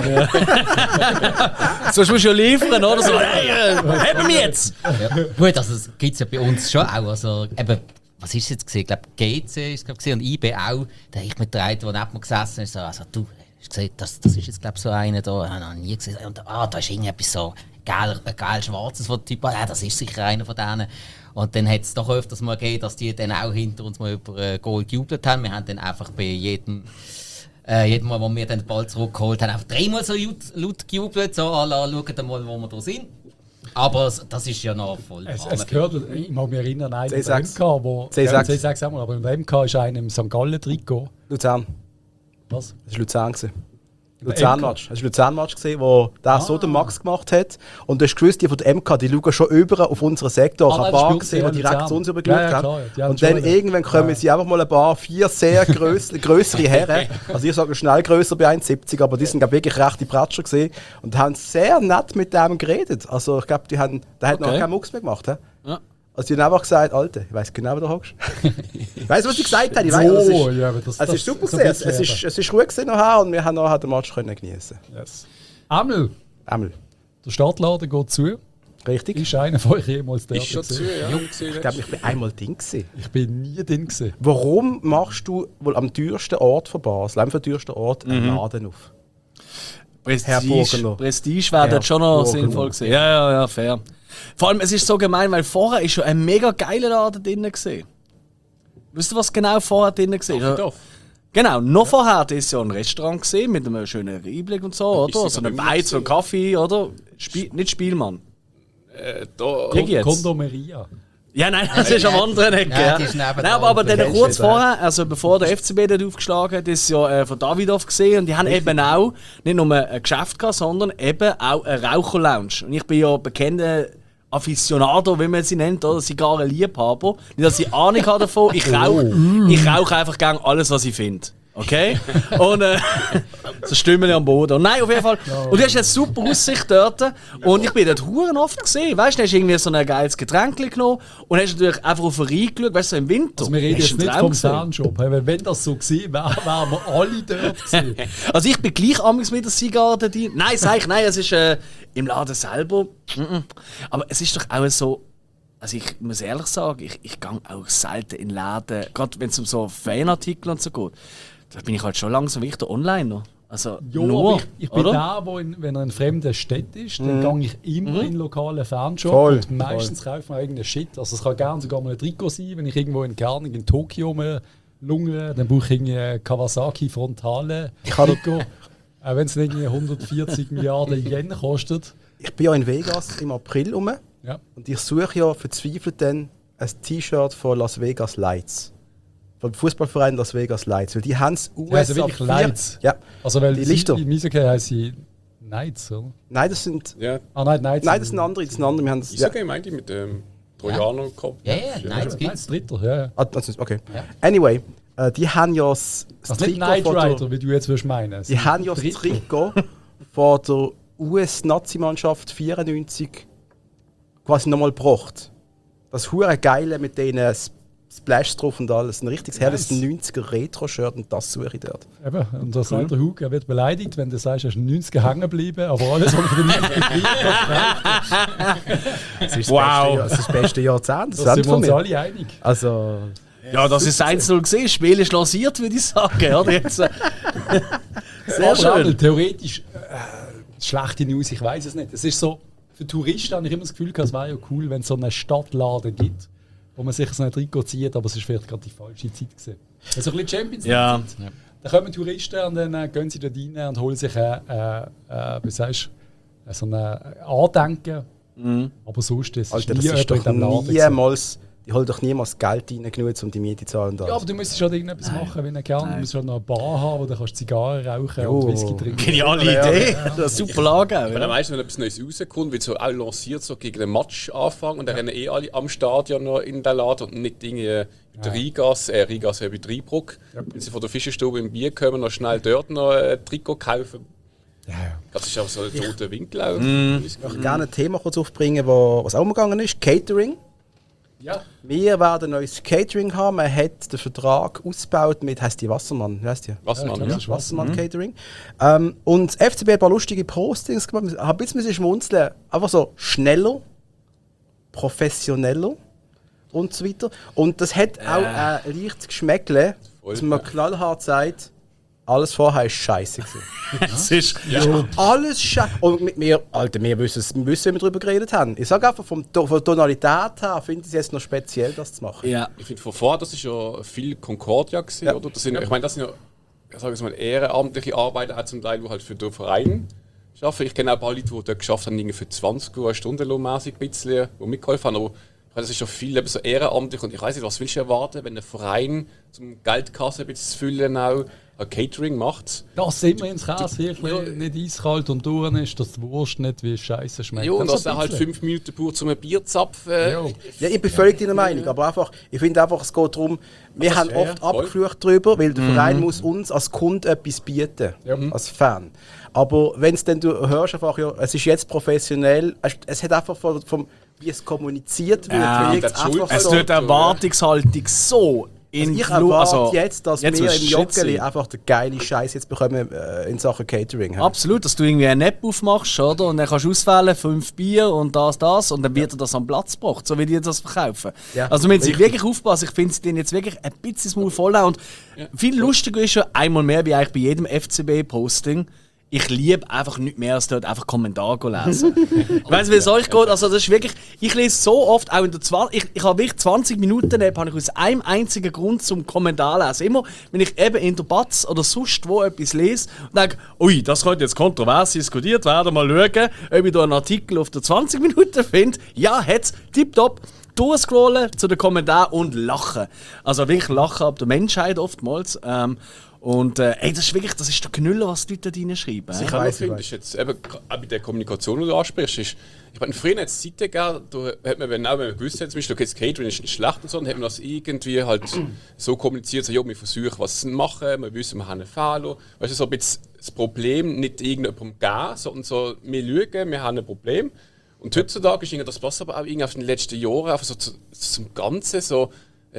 Sonst musst du ja liefern, oder? So, hey, haben wir jetzt! Ja. Gut, also das gibt es ja bei uns schon auch. Also, eben, was ist es jetzt gesehen? Ich glaube, GC ist es und IB auch. Da habe ich mit der einen, der neben mir gesessen ist, so, also du, hast gesehen, das ist jetzt glaube ich so einer da, ich habe noch nie gesehen. Und da ist irgendetwas so geil-schwarzes, wo der Typ, das ist sicher einer von denen. Und dann hat es doch öfters mal gegeben, dass die dann auch hinter uns mal über Goal gejubelt haben. Wir haben dann einfach bei jedem Mal, wo wir dann den Ball zurückgeholt haben, einfach 3-mal so laut gejubelt, so, schaut mal, wo wir da sind. Aber das ist ja noch voll. Es gehört, ich mag mich erinnern, einen C6. beim MK, wo C6. Ja, C6 auch mal, aber beim MK ist einer im St. Gallen-Trikot. Luzern. Was? Das war Luzern. Luzern-Match. Das war Luzern-Match, wo der so den Max gemacht hat. Und du hast gewusst, die von der MK, die schauen schon über auf unseren Sektor. Ich habe ein das paar spielt gesehen, sehr die direkt Luzern. zu uns übergeschaut Ja, haben. klar, die haben Und dann schon irgendwann kommen sie einfach mal ein paar, 4 sehr grössere Herren. Also ich sage schnell grösser bei 1,70, aber die sind glaub, wirklich rechte Pratscher gesehen. Und haben sehr nett mit dem geredet. Also ich glaube, der hat noch Okay. keinen Mucks mehr gemacht. He? Ja. Also die haben einfach gesagt, Alter, ich weiss genau, wo du hockst. Ich weiss, was die gesagt haben. Ich weiss, das ist, ja, aber das es ist super so ein gewesen. bisschen Es ist ruhig gewesen nachher und wir haben nachher den Match können genießen. Yes. Amel, Einmal. der Startladen geht zu. Richtig? Ist einer von euch jemals dort Ist schon zu, gewesen? ja. Ich glaube, ich bin einmal Ding gewesen. Ich bin nie drin gewesen. Warum machst du wohl am teuersten Ort von Basel, am teuersten Ort, einen Laden auf? Herr Burgener. Prestige wäre Herr dort schon noch Burgener. sinnvoll gewesen. Ja, fair. Vor allem, es ist so gemein, weil vorher ist schon ein mega geiler Laden drin gewesen. Wisst ihr, was genau vorher drin war? Dorf. Genau, noch vorher war es ja ein Restaurant gewesen, mit einem schönen Einblick und so, Ist oder? es So aber ein nicht Beiz und gewesen. Kaffee, oder? Nicht Spielmann. Da, Krieg ich jetzt? Kondomeria. Ja, nein, das ist am anderen Ecke. Ja, Ja, die ist nebenan. nein, aber dann Kennst du kurz das auch? vorher, also bevor der FCB dort aufgeschlagen hat, ist ja von Davidoff gesehen und die haben eben auch nicht nur ein Geschäft gehabt, sondern eben auch eine Raucherlounge. Und ich bin ja bekannter Aficionado, wie man sie nennt, oder Zigarrenliebhaber. Nicht, dass ich Ahnung habe davon, ich rauche einfach gerne alles, was ich finde. Okay? Und so Stimmen am Boden. Und nein, auf jeden Fall. Und du hast jetzt super Aussicht dort. Und ich bin dort huren oft gesehen. Weißt du, hast irgendwie so ein geiles Getränk genommen und hast natürlich einfach auf den Rhein geschaut, weißt du, so im Winter. Also wir reden Hast jetzt einen nicht Traum vom gesehen. Fanshop. Weil wenn das so gewesen wäre, wären wir alle dort gewesen. Also ich bin gleich amigs mit der Zigarre drin. Nein, sag ich, nein, es ist im Laden selber. Aber es ist doch auch so. Also ich muss ehrlich sagen, ich gehe auch selten in Läden, gerade wenn es um so Fanartikel und so geht. Da bin ich halt schon langsam wie der Onliner. Also Ja, nur, aber ich bin oder? der, wenn er in fremden Stadt ist, dann gehe ich immer in lokalen Fanshop Voll, und meistens kaufe ich irgendeinen Shit. Also es kann gerne sogar mal ein Trikot sein, wenn ich irgendwo in Kerning in Tokio lungere, dann brauche ich irgendwie ein Kawasaki Frontale Trikot. Auch wenn es irgendwie 140 Milliarden Yen kostet. Ich bin ja in Vegas im April rum Ja. und ich suche ja verzweifelt dann ein T-Shirt von Las Vegas Lights. Vom Fußballverein Las Vegas Lights. Weil die haben es Ja, also wirklich Lights. Ja. Also weil Die Lichter. in Eishockey heißt sie Knights, oder? Nein, das sind. ja. Ah nein, Knights. Nein, das sind andere. Das sind andere. Wir haben das, Ich sage ihm eigentlich mit dem Trojaner gehabt. Ja, nein, das Knights gibt's. Dritter, ja. Ah, das ist, okay. Ja. Anyway, die haben ja das Also nicht Knight Rider, wie du jetzt würdest meinen. Die haben ja das Trikot von der US-Nationalmannschaft 94 quasi nochmal gebracht. Das hure geile mit denen Splash drauf und alles. Ein richtiges herrliches 90er Retro-Shirt und das suche ich dort. Eben, und der Sandra Hug, er wird beleidigt, wenn du sagst, er ist in den 90er hängen geblieben, aber alles, was von den 90er geblieben Das ist Wow. das beste Jahrzehnt. da sind wir uns alle einig. Also, Ja, das ist 1-0 gesehen. Das Spiel ist lanciert, würde ich sagen. Oder? Jetzt, sehr Aber schön. theoretisch, schlechte News, ich weiß es nicht. Es ist so, für Touristen habe ich immer das Gefühl, es wäre ja cool, wenn es so einen Stadtladen gibt, wo man sich so ein Trikot zieht, aber es ist vielleicht gerade die falsche Zeit gewesen. Also ein bisschen Champions League. Ja. Da kommen Touristen und dann gehen sie dort rein und holen sich wie sagst du, so ein Andenken. Aber sonst ist Alter, nie das ist jemand in doch diesem Laden gewesen. niemals... Die holen doch niemals Geld rein genug, um die Miete zu zahlen. und Ja, alles. aber du müsstest halt irgendetwas machen, wenn du gerne. Du musst halt noch eine Bar haben, wo du kannst Zigarren rauchen Jo. und Whisky trinken. Geniale Idee. Das ist super Lage. Weil am meisten, wenn etwas Neues rauskommt, wird so auch lanciert so gegen den Match anfangen und dann rennen alle am Stadion noch in den Laden und nicht Dinge bei der Rigas bei der Rheinbrücke. Wenn sie von der Fischerstube im Bier kommen, noch schnell dort noch ein Trikot kaufen. Ja. Das ist auch so ein toter Winkel. Auch. Ich möchte gerne ein Thema kurz aufbringen, was auch umgegangen ist: Catering. Ja. Wir werden ein neues Catering haben. Man hat den Vertrag ausgebaut mit, heisst die Wassermann? Wie heisst die? Was man, klar. ja. Das ist Wassermann Catering. Und FCB hat ein paar lustige Postings gemacht. Ich habe ein bisschen schmunzeln. Einfach so schneller, professioneller und so weiter. Und das hat auch ein leichtes Geschmäckle, dass man knallhart sagt, alles vorher ist scheiße gewesen. Das ist, Alles scheiße. Und mit mir, Alter, wir wissen, wie wir darüber geredet haben. Ich sage einfach, von der Tonalität her finde ich es jetzt noch speziell, das zu machen. ja. Ich finde, vorher, das war ja viel Concordia gewesen, oder? Das sind, ich meine, das sind ja, ich sage es mal, ehrenamtliche Arbeiter auch zum Teil, die halt für den Verein arbeiten. Ich kenne auch ein paar Leute, die dort geschafft haben, irgendwie für 20 Uhr stundenlohnmäßig ein bisschen, die mitgeholfen haben. Aber ich meine, das ist schon viel eben so ehrenamtlich und ich weiß nicht, was willst du erwarten, wenn ein Verein zum Geldkasse ein bisschen zu füllen auch ein Catering macht. Das sind wir ins Käse wirklich nicht eiskalt und durch ist, dass die Wurst nicht wie Scheiße schmeckt. Ja, und Das dass so ein er halt bisschen. 5 Minuten braucht, um ein Bier zu zapfen. Ja. Ja, ich bin völlig deiner Meinung, aber einfach, ich finde einfach, es geht darum, wir haben oft voll. abgeflucht darüber, weil der Verein muss uns als Kunde etwas bieten, als Fan. Aber wenn es dann, du hörst einfach, ja, es ist jetzt professionell, es hat einfach wie es kommuniziert wird, Ja, wirkt das Schuld- einfach Es so. wird die Erwartungshaltung so Ich erwarte jetzt, dass Jetzt wir wird's im shit Joggeli sein. einfach den geilen Scheiß jetzt bekommen in Sachen Catering. Absolut, dass du irgendwie eine App aufmachst, oder? Und dann kannst du auswählen, 5 Bier und das, und dann wird dir das am Platz gebracht, so wie die das verkaufen. Ja, Also, wenn sie richtig. wirklich aufpassen, ich finde sie denen jetzt wirklich ein bisschen das Maul voll haben. Und viel lustiger ist ja, einmal mehr wie eigentlich bei jedem FCB-Posting, ich liebe einfach nicht mehr, als dort einfach Kommentare lesen. Ich weiss, wie es euch geht. Also, das ist wirklich, ich lese so oft, auch in der 20, ich habe wirklich 20 Minuten, habe ich aus einem einzigen Grund zum Kommentar lesen. Immer, wenn ich eben in der Batz oder sonst wo etwas lese und denke, ui, das könnte jetzt kontrovers diskutiert werden, mal schauen, ob ich da einen Artikel auf der 20 Minuten finde. Ja, hat's, tipptopp. Durchscrollen zu den Kommentaren und lachen. Also wirklich lachen ab der Menschheit oftmals. Und ey, das ist wirklich, das ist der Knüller, was die Leute da reinschreiben. Was ich Ich auch noch weiss, finde, ich ist jetzt eben auch bei der Kommunikation, die du ansprichst, ist, ich meine, früher hat es Zeiten gegeben, da hat man, wenn man gewusst hat, zum Beispiel, okay, das Catering ist nicht schlecht und so, dann hat man das irgendwie halt so kommuniziert, so, ja, wir versuchen was zu machen, wir wissen, wir haben einen Fehler. Weißt du, so ein bisschen das Problem nicht irgendjemandem geben, sondern so, wir schauen, wir haben ein Problem. Und heutzutage ist das passt aber auch irgendwie auf den letzten Jahren einfach so zum Ganzen so,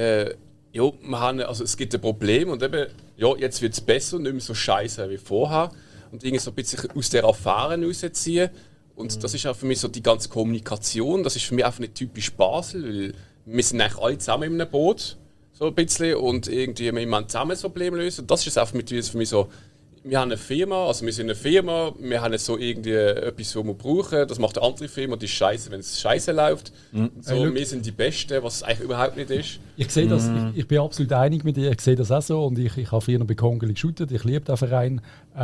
ja, wir haben, also es gibt ein Problem und eben, ja, jetzt wird es besser und nicht mehr so scheiße wie vorher. Und irgendwie so ein bisschen aus der Affäre rausziehen. Und das ist auch für mich so die ganze Kommunikation, das ist für mich einfach nicht typisch Basel, weil wir sind eigentlich alle zusammen in einem Boot, so ein bisschen, und irgendwie wir müssen zusammen das Problem lösen. Und das ist einfach für mich so, wir haben eine Firma, also wir sind eine Firma, wir haben jetzt so irgendwie etwas, was wir brauchen, das macht eine andere Firma, die ist scheiße, wenn es scheiße läuft. Und so, Hey, wir sind die Besten, was es eigentlich überhaupt nicht ist. Ich sehe das, ich bin absolut einig mit dir, ich sehe das auch so und ich habe früher bei Kongeli geshootet, ich liebe den Verein.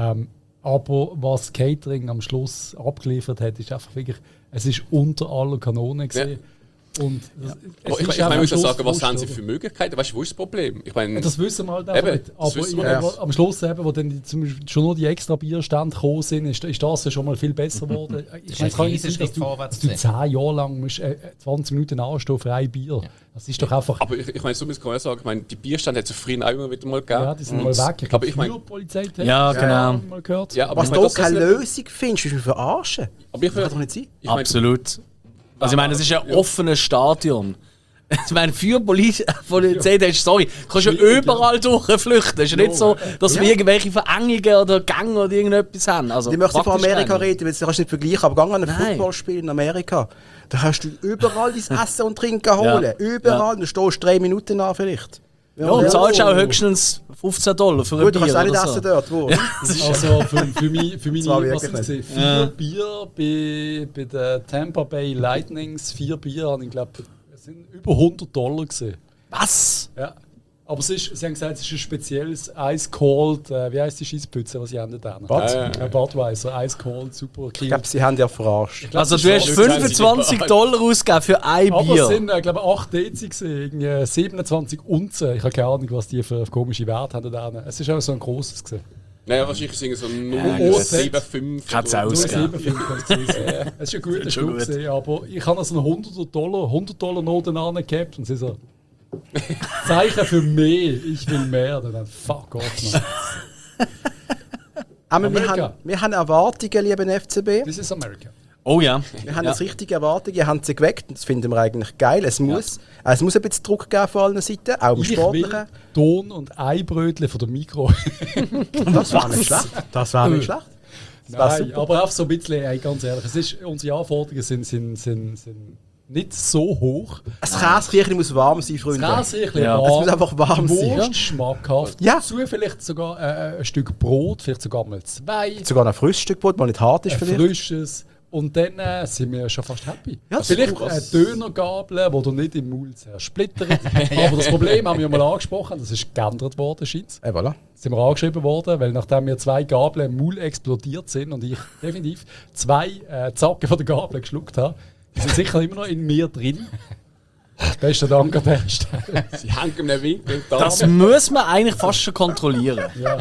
Aber was Catering am Schluss abgeliefert hat, ist einfach wirklich, es ist unter aller Kanone gewesen. Und Aber ich meine, muss ja sagen, was haben sie für Möglichkeiten? Weißt du, wo ist das Problem? Ich meine, das wissen wir halt Eben, nicht. das Aber wissen wir am Schluss, eben, wo dann schon nur die extra Bierstände gekommen sind, ist das ja schon mal viel besser geworden. Ich meine, es kann nicht sein, dass du 10 Jahre lang musst, 20 Minuten anstehen für ein Bier. Das ist doch einfach... aber ich meine, so muss man ja sagen, ich meine, die Bierstände hat es früher auch immer wieder mal gegeben. Ja, die sind mal weg. Ich Aber glaube, ich meine, Polizei Ja, genau. mal gehört. ja, aber Was ich meine, du das keine ist Lösung findest, ist mich verarschen. Aber ich Das kann meine, doch nicht sein. ich meine, Absolut. Also ich meine, es ist ein offenes Stadion. Ich meine, für Polizei, sorry, kannst du ja überall durchflüchten. Es ist ja nicht so, dass wir irgendwelche Verengungen oder Gänge oder irgendetwas haben. Also, Ich möchte von praktisch Amerika keiner. reden, weil das kannst du nicht vergleichen, aber geh an ein Nein. Footballspiel in Amerika. Da kannst du überall dein Essen und Trinken holen. Überall. Du stehst 3 Minuten an vielleicht. Ja, und zahlst auch höchstens $15 für ein Gut, du Bier kannst auch nicht oder essen so. dort. Wo? Also für meine Das war was wirklich sind es? 4 Bier bei den Tampa Bay Lightnings, 4 Bier, und ich glaube, es sind über $100 gesehen. Was? Ja. Aber sie haben gesagt, es ist ein spezielles Ice Cold, wie heisst die Scheisspütze, was sie haben da? Budweiser, Ice Cold, super Ich glaube, sie haben dich verarscht. Also du hast $25 ausgegeben für ein Aber es Bier. sind, glaube ich, 8 Dezi gewesen, irgendwie 27 Unzen. Ich habe keine Ahnung, was die für komische Werte haben da. Es ist auch so ein grosses gewesen. naja, wahrscheinlich sind so OZ. 0,75. Kann's auch Nur ausgeben. 7,5. Es ist ein guter Stück gut. gewesen, aber ich habe also einen $100 Noten angehabt und sie so Zeichen für mehr, ich will mehr. Dann fuck off, man. Aber Amerika. wir haben Erwartungen, lieben FCB. This is America. Oh ja. Wir haben jetzt richtige Erwartungen, ihr habt sie geweckt und das finden wir eigentlich geil. Es muss ein bisschen Druck geben von allen Seiten, auch im Ich will Sportlichen. Ton- und Eibrötchen von der Mikro. Das war nicht schlecht. Das war nicht schlecht. Das war Nein, super. aber auch so ein bisschen, ey, ganz ehrlich, unsere Anforderungen sind nicht so hoch. Das Käsekirchen muss warm sein, Freunde. Das Käse Ja. warm, Es muss einfach warm die sein. Wurst schmackhaft. Ja. Dazu vielleicht sogar ein Stück Brot, vielleicht sogar mal 2. Sogar ein Frühstück, das mal nicht hart ist Ein vielleicht. frisches. Und dann sind wir schon fast happy. Ja, das vielleicht ist cool. eine Dönergabel, die du nicht im Mund zersplittert. Aber das Problem haben wir mal angesprochen, das ist geändert worden, scheint. Voilà. Sind wir angeschrieben worden, weil nachdem wir 2 Gabeln im Mund explodiert sind und ich definitiv 2 Zacken von der Gabel geschluckt habe, die sind sicher immer noch in mir drin. Besten Dank an der Stelle. Sie hängen in einem Winkel. Das muss man eigentlich fast schon kontrollieren. Ja.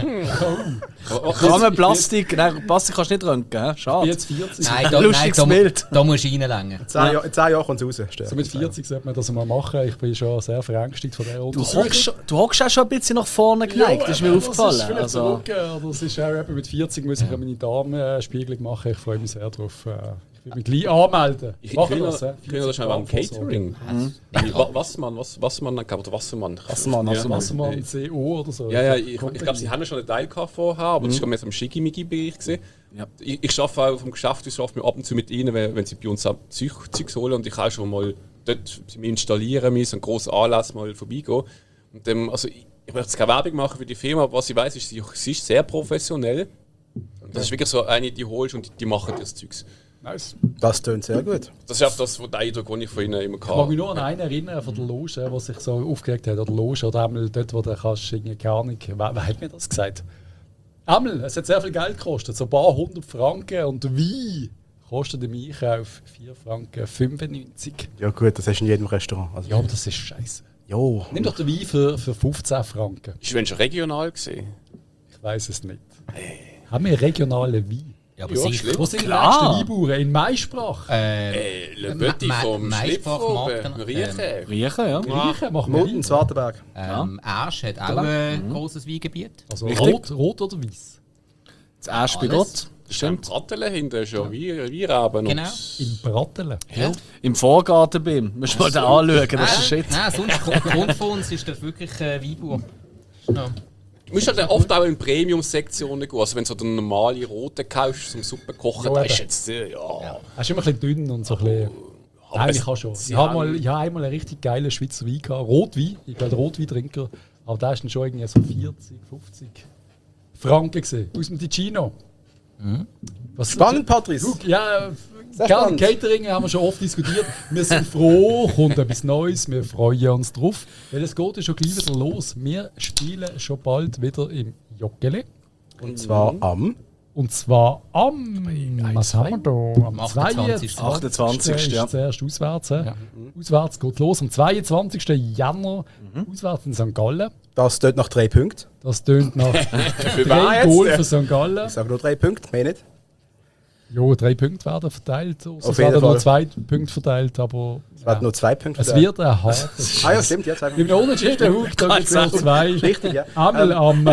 Kann man Plastik... Nein, Plastik kannst du nicht röntgen, he? Schade. Jetzt 40. Lustiges Bild. Da musst du reinlängen. In 10 Jahren kommt es raus. So mit 40 sollte man das mal machen. Ich bin schon sehr verängstigt von der Untersuchung. Du hockst auch schon ein bisschen nach vorne geneigt, das ist mir aufgefallen. Das ist vielleicht Also, zurück, oder es ist auch eben mit 40 muss ich ja meine Darmspiegelung machen. Ich freue mich sehr drauf. Ich will mich gleich anmelden. Ich Machen will das, noch schnell am Catering. Wassermann, oder Wassermann. Wassermann CO oder so. Ja, ich glaube, sie haben ja schon einen Teil gehabt vorher, aber das war jetzt im Schickimicki-Bereich. Ja. Ich arbeite auch vom Geschäft, ich arbeite ab und zu mit ihnen, wenn sie bei uns auch Zeugs holen und ich auch schon mal dort installieren müssen, einen grossen Anlass mal vorbeigehen. Und also ich möchte jetzt keine Werbung machen für die Firma, aber was ich weiß, ist, sie ist sehr professionell. Und das ist wirklich so eine, die holst und die machen das Zeugs. Nice. Das tönt sehr gut. Das ist auch das, der Eindruck, den ich von ihnen immer Ich mag mich hatte. nur an einen erinnern von der Loge, der sich so aufgeregt hat. Oder Loge, oder einmal dort, wo du kannst, irgendwie, keine Ahnung, wer hat mir das gesagt? Einmal, es hat sehr viel Geld gekostet, so ein paar 100 Franken. Und wie kostet im Einkauf 4,95 Franken? Ja gut, das hast du in jedem Restaurant. Also, Ja, aber das ist scheiße. Jo. Nimm doch den Wein für 15 Franken. Ist wenn schon regional gesehen? Ich weiß es nicht. Haben wir regionale Wein? Ja, aber Ja, sicher. schlimm. Wo sind die Klar. nächsten Weinbauern? In Maisprach? Le Petit vom Maisprachmarkt, Schlipfroben, Riechen. riechen, ja. Riechen machen wir Mutten, Wein. Swartenberg. Asch hat auch ein grosses Weingebiet. Also Richtig. rot oder weiß? Das erste bei Alles. Gott. Stimmt. Bratteln hinten schon, wie Raben. Genau. In Brattelen. Ja. Im Vorgarten bin. Musst du mal den anschauen, das ist shit. Nein, sonst Grund von uns ist das wirklich Weinbauer. Ja. Du musst halt oft auch in Premium-Sektionen gehen. Also wenn du so den normalen roten kaufst zum Suppe kochen, Ja, da ist eben. jetzt, Er ist immer ein bisschen dünn und so ein bisschen... Nein, ich habe schon. Ich habe einmal einen richtig geilen Schweizer Wein gehabt. Rotwein. Ich bin ein Rotweintrinker. Aber da ist dann schon irgendwie so 40, 50 Franken gewesen. Aus dem Ticino. Was Spannend, Patrice. Ja, Sehr gerne. spannend. Catering haben wir schon oft diskutiert. Wir sind froh, kommt etwas Neues, wir freuen uns drauf. Weil es geht ja schon gleich wieder los. Wir spielen schon bald wieder im Joggeli. Und zwar am Und zwar was haben wir da? Am 28. 28. ist zuerst auswärts. Auswärts geht los am 22. Jänner. Auswärts in St. Gallen. Das tönt nach 3 Punkten. Das tönt nach wer 3 jetzt? Goal für St. Gallen. Ich sage nur 3 Punkte, mehr nicht. Ja, 3 Punkte werden verteilt. Also Auf es jeden werden nur Fall. 2 Punkte verteilt, aber Es werden nur 2 Punkte. es wird ein hartes. Ah ja, stimmt, ja, 2 Im Punkte. Unentschieden Hug, da gibt es 2. Richtig, ja. Einmal am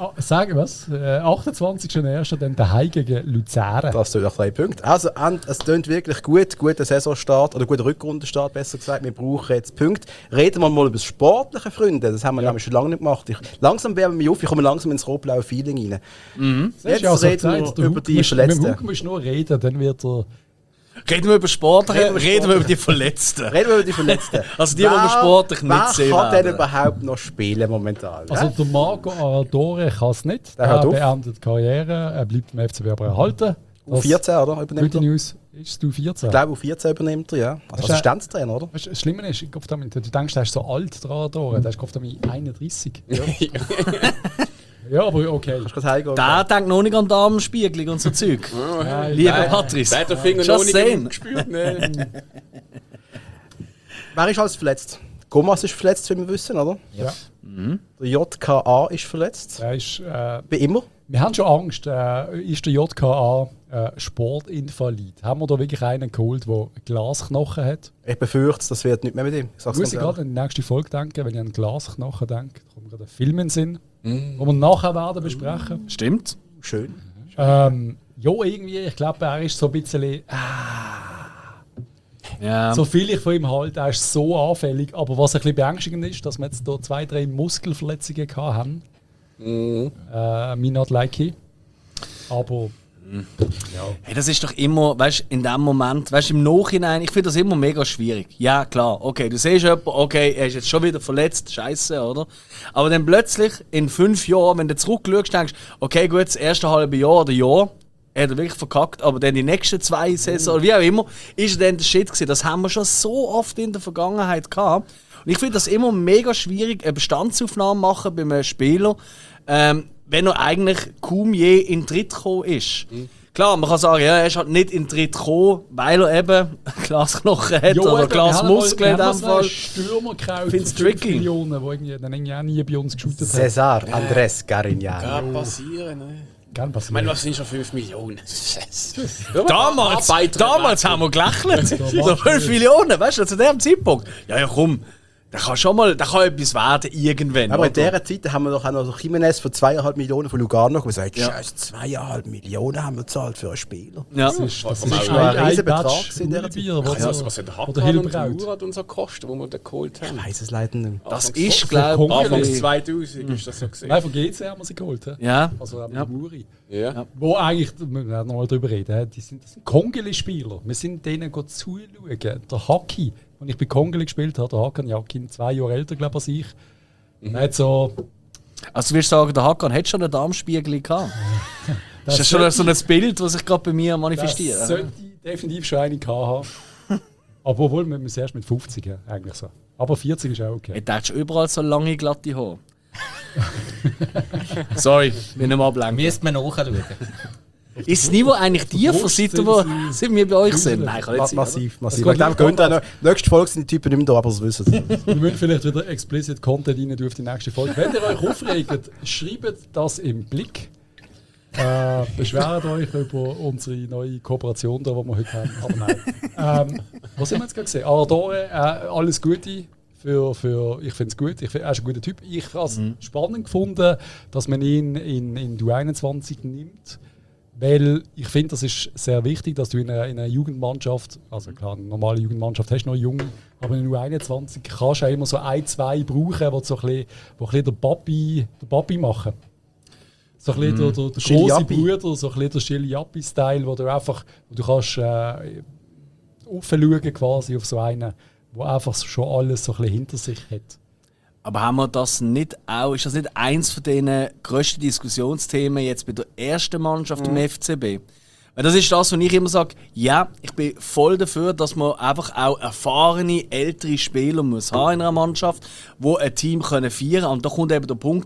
28.01. dann daheim gegen Luzern. Das tönt nach 3 Punkten. Also, es tönt wirklich gut. Guter Saisonstart oder guter Rückrundenstart, besser gesagt. Wir brauchen jetzt Punkte. Reden wir mal über das Sportliche, Freunde. Das haben wir nämlich schon lange nicht gemacht. Langsam wärmen wir auf. Ich komme langsam ins rot-blaue Feeling rein. Das ist Jetzt ja so reden wir gesagt, der über Hug die Mit Verletzten. dem Hug musst du nur reden, dann wird er... Reden wir über Sportliche, reden wir über die Verletzten. Reden wir über die Verletzten. Also die wir sportlich nicht sehen Wer kann werden. denn überhaupt noch spielen momentan? Also der Marco Aradore kann es nicht. Der hört Er auf. beendet die Karriere, er bleibt im FCB aber erhalten. U14, oder? Übernimmt Gute er? News, ist du 14? Ich glaube, U14 übernimmt er, ja. Als du- Assistenztrainer, oder? Weißt du, das Schlimme ist, ich hoffe, du denkst, der ist so alt, der Aradore, der ist hoffe, 31. Ja, aber okay. Kannst du gerade heimgehen? Der denkt noch nicht an Darmspiegelung und so Zeug. Lieber Patrice. Der hat den Finger Schon noch nicht sehen. gespürt. Ne? Wer ist alles verletzt? Gomas ist verletzt, wie wir wissen, oder? Ja. Der JKA ist verletzt. Der ist, Wie immer. wir haben schon Angst, ist der JKA Sportinvalid? Haben wir da wirklich einen geholt, der Glasknochen hat? Ich befürchte, das wird nicht mehr mit ihm. Ich sag's Ich muss ganz gerade an die nächste Folge denken, wenn ich an Glasknochen denke. Da kommt gerade ein Film in den Sinn, den wir nachher werden besprechen. Stimmt. ehrlich. Schön. Ja, irgendwie, ich glaube, er ist so ein bisschen. Ja. So viel ich von ihm halte, er ist so anfällig. Aber was ein bisschen beängstigend ist, dass wir jetzt hier 2, 3 Muskelverletzungen hatten. Me not like it. Aber. Hey, das ist doch immer, weißt in dem Moment, weißt im Nachhinein, ich finde das immer mega schwierig. Ja, klar, okay, du siehst jemanden, okay, er ist jetzt schon wieder verletzt, scheiße, oder? Aber dann plötzlich in 5 Jahren, wenn du zurückschaust, denkst okay, gut, das erste halbe Jahr oder Jahr, er hat er wirklich verkackt, aber dann die nächsten 2 Saison, oder wie auch immer, ist dann der Shit gewesen. Das haben wir schon so oft in der Vergangenheit gehabt. Und ich finde das immer mega schwierig, eine Bestandsaufnahme machen bei einem Spieler, wenn er eigentlich kaum je in den Tritt gekommen ist. Klar, man kann sagen, ja, er ist halt nicht in den Tritt gekommen, weil er eben Glasknochen hat oder Glasmuskeln in dem Fall. Stürmer gekauft Find's für 5 tricky. Millionen, der irgendwie dann irgendwie auch nie bei uns geshootet hat. César Andrés Garignan. Kann passieren, ne? Gern Ich passiert. meine, was sind schon 5 Millionen? Damals haben wir gelächelt. So 5 Millionen, weißt du, zu dem Zeitpunkt. Ja, ja, komm, der kann schon mal, der kann etwas werden irgendwann. Aber in oder? dieser Zeit haben wir doch auch noch Jiménez für 2,5 Millionen von Lugano gesagt, Ja. Scheiße, 2,5 Millionen haben wir gezahlt für einen Spieler. Ja. Das ist ein Riesenbetrag in dieser Zeit. Bier, Was hat der oder Hakan und Hilbraut. Murat und so gekostet, wo wir den geholt haben? Ich weiß es leider nicht. Das Anfangs- ist, glaube Anfangs ich. 2000 ist das so gesehen. Nein, von GC haben wir sie geholt. He? Ja. Also Ja. Muri. Ja. Wo eigentlich, wir müssen noch mal drüber reden, he? Das sind Kongeli-Spieler. Wir sind denen zuschauen. Der Haki, als ich bei Kongeli gespielt habe, der Hakan Jakin, 2 Jahre älter, glaube ich, als ich. Er hat so... Also du würdest sagen, der Hakan hat schon einen Darmspiegel gehabt. Das ist schon so ein Bild, das sich gerade bei mir Das manifestiert. sollte definitiv schon eine gehabt haben. Aber obwohl, wir müssen erst mit 50 haben, eigentlich so. Aber 40 ist auch okay. Ich dachte überall so lange glatte Haare. Sorry, bin nicht mal ablenken. Müsste man nachschauen. Ist das Niveau eigentlich tiefer, seit wir bei euch sind? Nein, kann nicht sein. Massiv, massiv. Das Wegen geht dem nicht gehen dann nächste Folge sind die Typen nicht mehr da, aber sie wissen es. Wir müssen vielleicht wieder explicit Content rein auf die nächste Folge. Wenn ihr euch aufregt, schreibt das im Blick. Beschwert euch über unsere neue Kooperation, da, die wir heute haben. Aber nein. Was haben wir jetzt gerade gesehen? Aradore, alles Gute. Ich finde es gut. Er ist ein guter Typ. Ich habe es spannend gefunden, dass man ihn in die U21 nimmt. Weil ich finde, das ist sehr wichtig, dass du in einer Jugendmannschaft, also klar, eine normale Jugendmannschaft hast du noch Junge, aber in der U21 kannst du auch immer so 1, 2 brauchen, die so ein bisschen den Papi machen. So ein bisschen der große Chiliappi. Bruder, so ein bisschen der Chiliappi-Style, wo du einfach, wo du kannst aufschauen quasi auf so einen, der einfach schon alles so ein bisschen hinter sich hat. Aber haben wir das nicht auch, ist das nicht eins von den grössten Diskussionsthemen jetzt bei der ersten Mannschaft im FCB? Weil das ist das, was ich immer sage, ja, ich bin voll dafür, dass man einfach auch erfahrene, ältere Spieler muss haben in einer Mannschaft, die ein Team feiern können. Und da kommt eben der Punkt,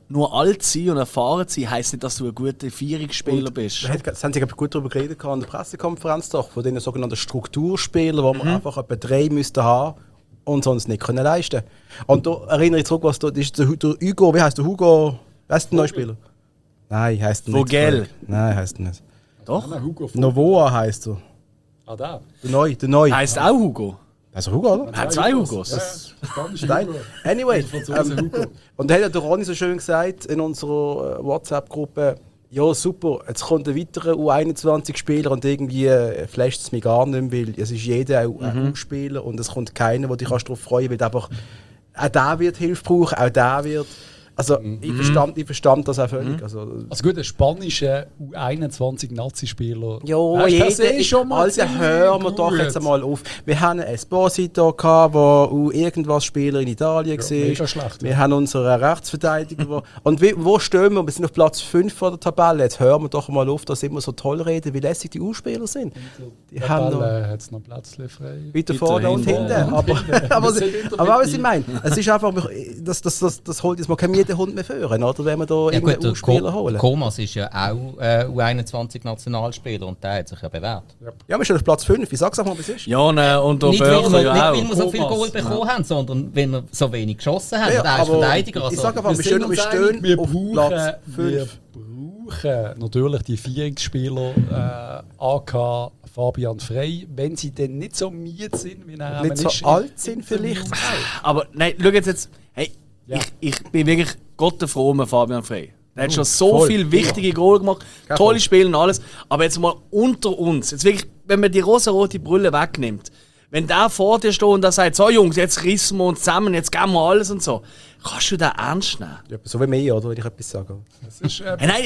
nur alt sein und erfahren sein heisst nicht, dass du ein guter Vierungsspieler bist. Das haben sie gut darüber geredet an der Pressekonferenz, doch, von den sogenannten Strukturspielern, wo man einfach etwa 3 müssten haben und sonst nicht können leisten. Und da erinnere ich zurück, was da ist der Hugo, wie heißt der Hugo? Heißt der Neuspieler? Nein, heißt er nicht. Vogel? Nein, heißt er nicht. Doch? Hugo Novoa heißt er. Ah, da. Der Neu. Heisst auch Hugo? Also Hugo, oder? Er hat 2 Hugos. Nein. Anyway, Hugo. und da hat ja der Ronny so schön gesagt in unserer WhatsApp-Gruppe, ja super, jetzt kommt ein weiterer U21-Spieler und irgendwie flasht es mich gar nicht mehr, weil es ist jeder ein U-Spieler und es kommt keiner, der dich darauf freuen kann, weil einfach auch der wird Hilfe brauchen, auch der wird... Also ich verstand das auch völlig. Also gut, ein spanischer U21-Nazi-Spieler. ja, jeder, hören wir doch jetzt einmal auf. Wir haben einen Esposito gehabt, der irgendwas Spieler in Italien war. Mega schlecht. Wir haben unseren Rechtsverteidiger. Und wo stehen wir? Wir sind auf Platz 5 von der Tabelle. Jetzt hören wir doch mal auf, dass immer so toll reden, wie lässig die U-Spieler sind. Die haben noch hat es noch Plätzchen frei. weiter vorne und hinten. Aber was ich meine, es ist einfach, das holt jetzt mal kein jeder Hund mehr führen, oder? Wenn wir da irgendeinen U-Spieler holen. Komas ist ja auch U21-Nationalspieler und der hat sich ja bewährt. Ja, wir sind auf Platz 5. Ich sag's auch mal, wie es ist. Ja, und der Nicht, weil Börser wir, ja nicht, auch. weil wir so viel Goal bekommen haben, sondern weil wir so wenig geschossen haben. Ja, und er ist aber Verteidiger. Also ich sage einfach, wir stehen auf Platz 5. brauchen natürlich die Vierungsspieler AK, Fabian Frey, wenn sie denn nicht so miet sind, wie er Nicht so alt sind vielleicht. Aber nein, schau jetzt. Hey, Ja. ich bin wirklich gottenfroh um Fabian Frey. Der hat schon so voll. viele wichtige Goal gemacht, tolle Spiele und alles. Aber jetzt mal unter uns, jetzt wirklich, wenn man die rosa-rote Brille wegnimmt, wenn der vor dir steht und der sagt, so Jungs, jetzt rissen wir uns zusammen, jetzt geben wir alles und so, kannst du den ernst nehmen? Ja, so wie mir, oder? Wenn ich etwas sage. Das ist,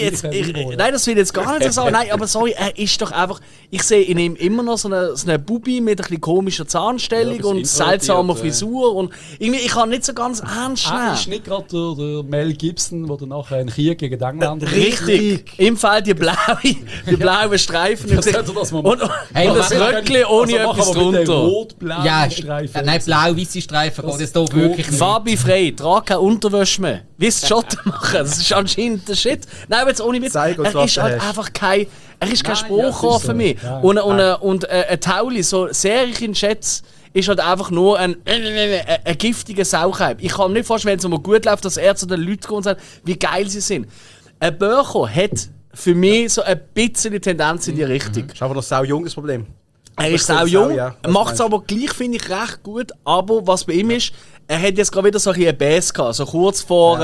Nein, das will ich jetzt gar nicht so sagen. Nein, aber sorry, er ist doch einfach. Ich sehe in ihm immer noch so eine Bubi mit ein bisschen komischer Zahnstellung Ja, und introvertiert, seltsamer Frisur. Und irgendwie, ich kann nicht so ganz ernst er nehmen. ist nicht gerade der Mel Gibson, der nachher einen Krieg gegen die Engländer Richtig. Im Fall die blauen Streifen. Das hat er das mal und Hey, das Moment, Röckli ohne etwas drunter. Rot-blauen Ja, Streifen. nein, blau-weiße Streifen geht es hier wirklich nicht. Fabi Frey, trag keine Unterwäsche mehr. Wie es Schotten machen. Das ist anscheinend der Shit. Nein, aber jetzt ohne Witz. Zeig uns, Er was ist du halt hast. einfach kein Spruchrohr ja, es ist für so. mich. Ja. Und ein Tauli, so Serien Schätz, ist halt einfach nur ein giftiger Sauchheim. Ich kann mir nicht vorstellen, wenn es mal gut läuft, dass er zu den Leuten kommt und sagt, wie geil sie sind. Ein Börko hat für mich so ein bisschen die Tendenz in die Richtung. Das ist einfach noch sau junges Problem. Er ist Das sau ist jung, ja. er macht es aber gleich, finde ich, recht gut. Aber was bei ihm ist, er hat jetzt gerade wieder so ein bisschen Bass gehabt. So kurz vor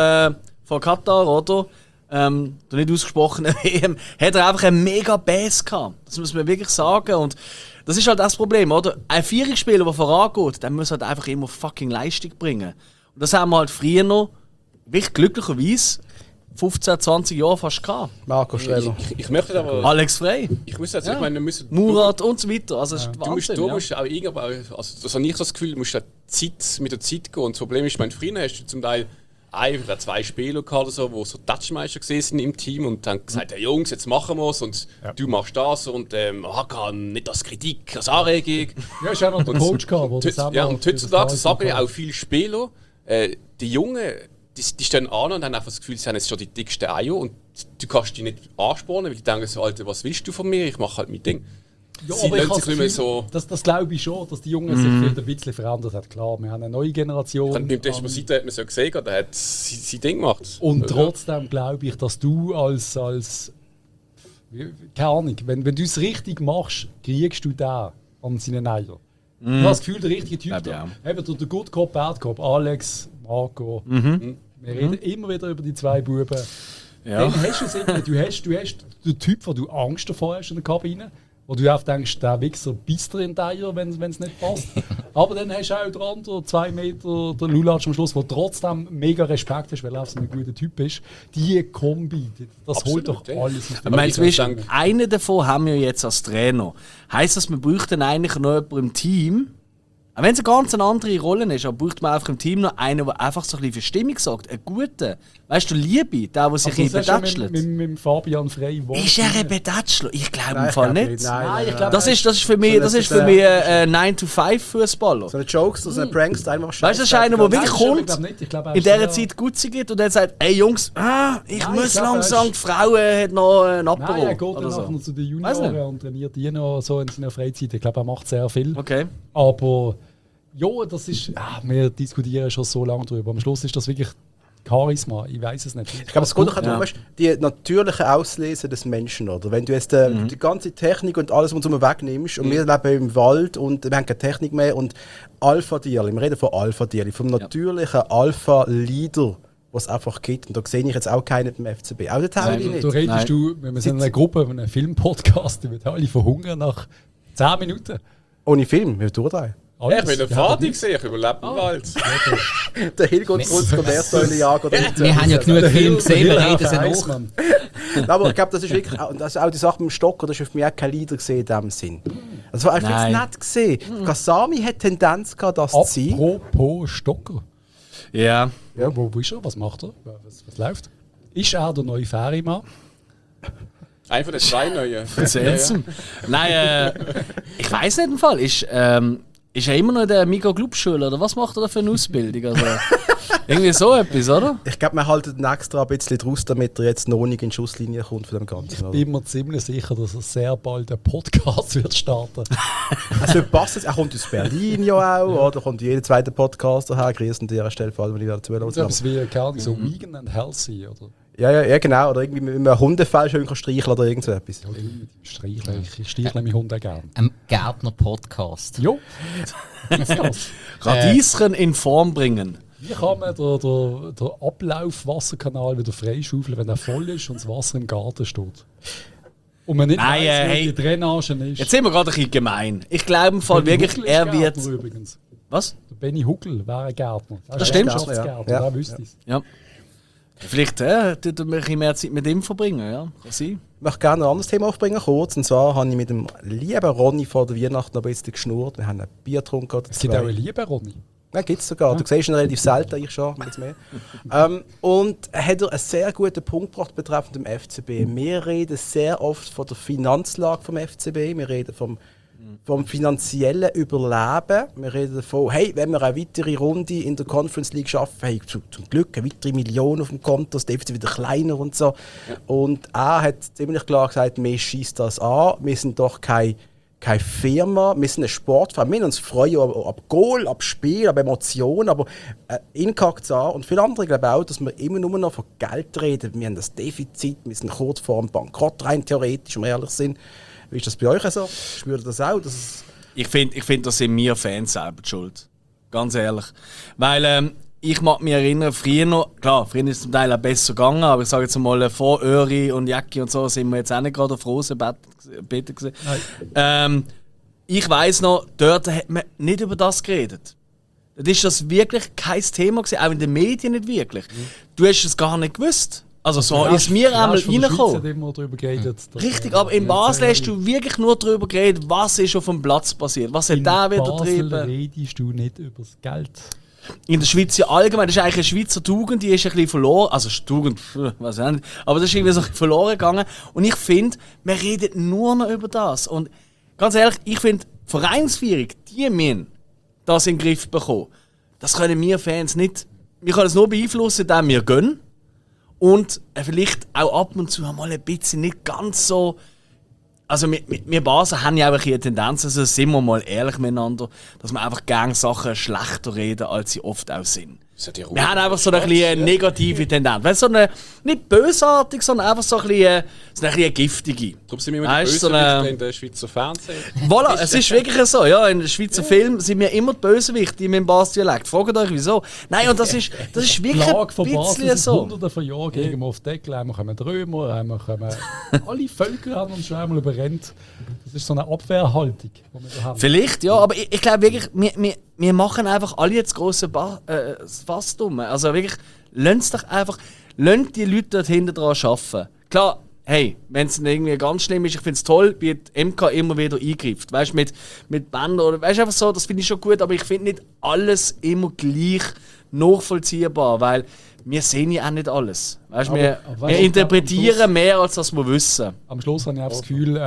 Katar, oder? Der nicht ausgesprochene WM, hat er einfach einen mega Bass gehabt. Das muss man wirklich sagen. Und das ist halt das Problem, oder? Ein Vierungsspieler, der vorangeht, der muss halt einfach immer fucking Leistung bringen. Und das haben wir halt früher noch, wirklich glücklicherweise, 15, 20 Jahre fast gehabt. Marco Streller. Ich möchte aber. Alex Frey, Ich muss jetzt, ich meine, wir müssen. Murat und so weiter. Also, das ist Du musst, Wahnsinn, musst auch irgendwo, also das habe ich so das Gefühl, du musst mit der Zeit gehen. Und das Problem ist, ich meine, früher hast du zum Teil ein oder zwei Spieler gehabt, oder so, die so Touchmeister gesehen sind im Team und dann gesagt, hey Jungs, jetzt machen wir es und du machst das und Hakan nicht als Kritik, als Anregung. Ja, ist auch noch der Coach gehabt, der das Ja, auch und heutzutage sagen ja auch. auch viele Spieler, die Jungen, die stehen an und haben einfach das Gefühl, sie haben jetzt schon die dicksten Eier und du kannst die nicht anspornen, weil die denken so, Alter, was willst du von mir? Ich mache halt mein Ding. Ja, Sie aber ich lassen habe sich nicht mehr so. das glaube ich schon, dass die Jungen sich vielleicht ein bisschen verändert haben. Klar, wir haben eine neue Generation. Beim Desposito hat man es ja gesehen, der hat sein Ding gemacht. Und trotzdem glaube ich, dass du als keine Ahnung, wenn du es richtig machst, kriegst du den an seinen Eier. Ich habe das Gefühl, der richtige Typ da. Eben der Good Cop, Bad Cop, Alex, Marco. Wir reden immer wieder über die zwei Buben. Ja. Dann hast du es irgendwie, du hast den Typ, wo du Angst davor hast in der Kabine. Wo du auch denkst, der Wichser beißt dir in die Eier, wenn es nicht passt. Aber dann hast du auch den anderen 2 Meter, der Lulatsch am Schluss, der trotzdem mega Respekt hast, weil er so ein guter Typ ist. Die Kombi, das holt doch ja. alles. Ich meine, ich muss sagen- einen davon haben wir jetzt als Trainer. Heisst das, wir bräuchten eigentlich noch jemanden im Team, Auch wenn es eine ganz andere Rolle ist, aber braucht man einfach im Team noch einen, der einfach so ein bisschen für Stimmung sorgt. Einen guten. Weißt du, Liebe, der sich ein bisschen betätschelt. Mit Fabian Frey. Ist er ein Betätschler? Ich glaube im Fall nicht. Nein, ich Das ist für mich ein 9-to-5-Fußballer. So eine Jokes, so eine Pranks, einfach scheiße. Weißt du, das ist einer, der wirklich kommt, in dieser dieser Zeit gut geht und dann sagt, ey Jungs, ich muss langsam, die Frau hat noch ein Apero. Nein, er geht oder dann so. nachher noch zu den Weiss Junioren nicht. und trainiert die noch so in seiner Freizeit. Ich glaube, er macht sehr viel. Okay. Aber ja, das ist. Wir diskutieren schon so lange darüber. Am Schluss ist das wirklich Charisma. Ich weiß es nicht. Ich glaube, es geht doch darum, weißt, die natürliche Auslese des Menschen, oder? Wenn du jetzt die ganze Technik und alles um uns herum wegnimmst und wir leben im Wald und wir haben keine Technik mehr und Alpha-Tiere, wir reden von Alpha-Tieren, vom natürlichen Alpha-Leader, was es einfach gibt. Und da sehe ich jetzt auch keinen beim FCB. Auch den Teil nicht. Du redest wir sind in einer Gruppe, in einem Filmpodcast, die wird alle verhungern nach 10 Minuten. Ohne Film, wir durchdrehen. Ich bin der Vater gesehen, ich überlebe im Wald. Der Hill geht zu uns, der Meersäule jagen. Wir haben ja genug Filme gesehen, wir reden sie noch. Mann. Aber ich glaube, das ist wirklich, und das ist auch die Sache mit dem Stocker, das ist für mich auch kein Leader gesehen in diesem Sinn. Das war einfach Nein. nicht gesehen. Kasami hat Tendenz gehabt, das zu sein. Apropos Stocker. Ja. Ja. Wo ist er? Was macht er? Was läuft? Ist er der neue Ferienmann? Einer von den 2 neuen. Seltsam. Nein, ich weiß nicht im Fall. Ist er immer noch in der Mikro-Club-Schule oder was macht er da für eine Ausbildung? Also, irgendwie so etwas, oder? Ich glaube, man haltet ihn extra ein bisschen draus, damit er jetzt noch nicht in die Schusslinie kommt von dem Ganzen. Ich bin mir ziemlich sicher, dass er sehr bald einen Podcast wird starten. Also passt es, er kommt aus Berlin ja auch, oder? Kommt jeder zweite Podcaster her, grüßen an dieser Stelle, vor allem, wenn ich wieder zuhören. So etwas wie, keine Ahnung, so Vegan and Healthy, oder? Ja, genau. Oder irgendwie mit einem Hundefell schön streicheln oder irgend so etwas. Ja, ich streichle meinen Hund auch gerne. Ein Gärtner-Podcast. Jo. Radieschen in Form bringen. Wie kann man den Ablaufwasserkanal wieder freischaufeln, wenn er voll ist und das Wasser im Garten steht? Und man nicht Nein, weiss, hey. wie die Drainage ist. Jetzt sind wir gerade ein bisschen gemein. Ich glaube im Fall Benny wirklich, Huckel ist er wird. Gärtner übrigens. Was? Der Benny Huckel wäre ein Gärtner. Das stimmt. Landschaftsgärtner, Ja. der wüsste es. Ja. Vielleicht tut er ein bisschen mehr Zeit mit ihm verbringen, ja. Kann sein. Ich möchte gerne ein anderes Thema aufbringen, kurz. Und zwar habe ich mit dem lieben Ronny vor der Weihnacht noch ein bisschen geschnurrt. Wir haben ein Bier getrunken. Es gibt auch eine Liebe, Ronny. Ja, gibt es sogar. Du siehst ihn relativ selten, ich schon, jetzt mehr. Und hat er einen sehr guten Punkt gebracht betreffend dem FCB. Wir reden sehr oft von der Finanzlage vom FCB, wir reden vom finanziellen Überleben. Wir reden davon, hey, wenn wir eine weitere Runde in der Conference League schaffen, hey, zum Glück eine weitere Million auf dem Konto, das Defizit wieder kleiner und so. Ja. Und er hat ziemlich klar gesagt, mir schießt das an, wir sind doch keine Firma, wir sind ein Sportverein. Wir uns freuen ab Goal, ab Spiel, ab Emotionen, aber ihn kackt es an. Und viele andere glauben auch, dass wir immer nur noch von Geld reden. Wir haben das Defizit, wir sind kurz vor dem Bankrott rein theoretisch, wenn wir ehrlich sind. Wie ist das bei euch so? Spürt ihr das auch? Ich finde, das sind wir Fans selber die schuld. Ganz ehrlich. Weil ich mag mich erinnern, früher noch, klar, früher ist es zum Teil auch besser gegangen, aber ich sage jetzt mal, vor Öri und Jacki und so sind wir jetzt auch nicht gerade auf Rosenbeeten gewesen. Ich weiss noch, dort hat man nicht über das geredet. Dort ist das wirklich kein Thema gewesen, auch in den Medien nicht wirklich. Du hast es gar nicht gewusst. Also so ist mir einmal reingekommen. Immer darüber geredet, Richtig, aber in Basel hast du wirklich nur darüber geredet, was ist auf dem Platz passiert, was hat der wieder getrieben. In Basel redest du nicht über das Geld. In der Schweiz ja allgemein, das ist eigentlich eine Schweizer Tugend, die ist ein bisschen verloren, also Tugend, weiß ich nicht, aber das ist irgendwie so verloren gegangen. Und ich finde, man redet nur noch über das. Und ganz ehrlich, ich finde, Vereinsführung, die müssen das in den Griff bekommen. Das können wir Fans nicht. Wir können es nur beeinflussen, indem wir gönnen. Und vielleicht auch ab und zu mal ein bisschen nicht ganz so. Also wir Basen haben ja auch eine Tendenz, also sind wir mal ehrlich miteinander, dass wir einfach gerne Sachen schlechter reden, als sie oft auch sind. Wir haben einfach so eine kleine negative Tendenz. Weißt, so eine, nicht bösartig, sondern einfach so ein bisschen, so eine giftige. Darum sind wir immer die Bösewichte in der Schweizer Fernsehen. Voilà, es ist wirklich so. Ja, in den Schweizer Filmen sind wir immer die Bösewichte mit dem Basdialekt. Fragt euch, wieso? Nein, und das ist wirklich Plage von ein Basel bisschen seit so. Hunderten von Jahren gegen wir auf die Deckel. Einmal kommen die Römer, einmal kommen alle Völker haben uns schon einmal überrennt. Das ist so eine Abwehrhaltung, die wir da haben. Vielleicht, ja, aber ich glaube wirklich, wir machen einfach alle jetzt grosse Fass dumm. Also wirklich, lasst doch einfach, lasst die Leute dort hinten dran arbeiten. Klar, hey, wenn es irgendwie ganz schlimm ist, ich finde es toll, wie die MK immer wieder eingreift. Weißt du, mit Bändern oder weißt du, einfach so, das finde ich schon gut, aber ich finde nicht alles immer gleich nachvollziehbar, weil wir sehen ja auch nicht alles. Weißt, wir interpretieren mehr, als was wir wissen. Am Schluss habe ich auch das Gefühl,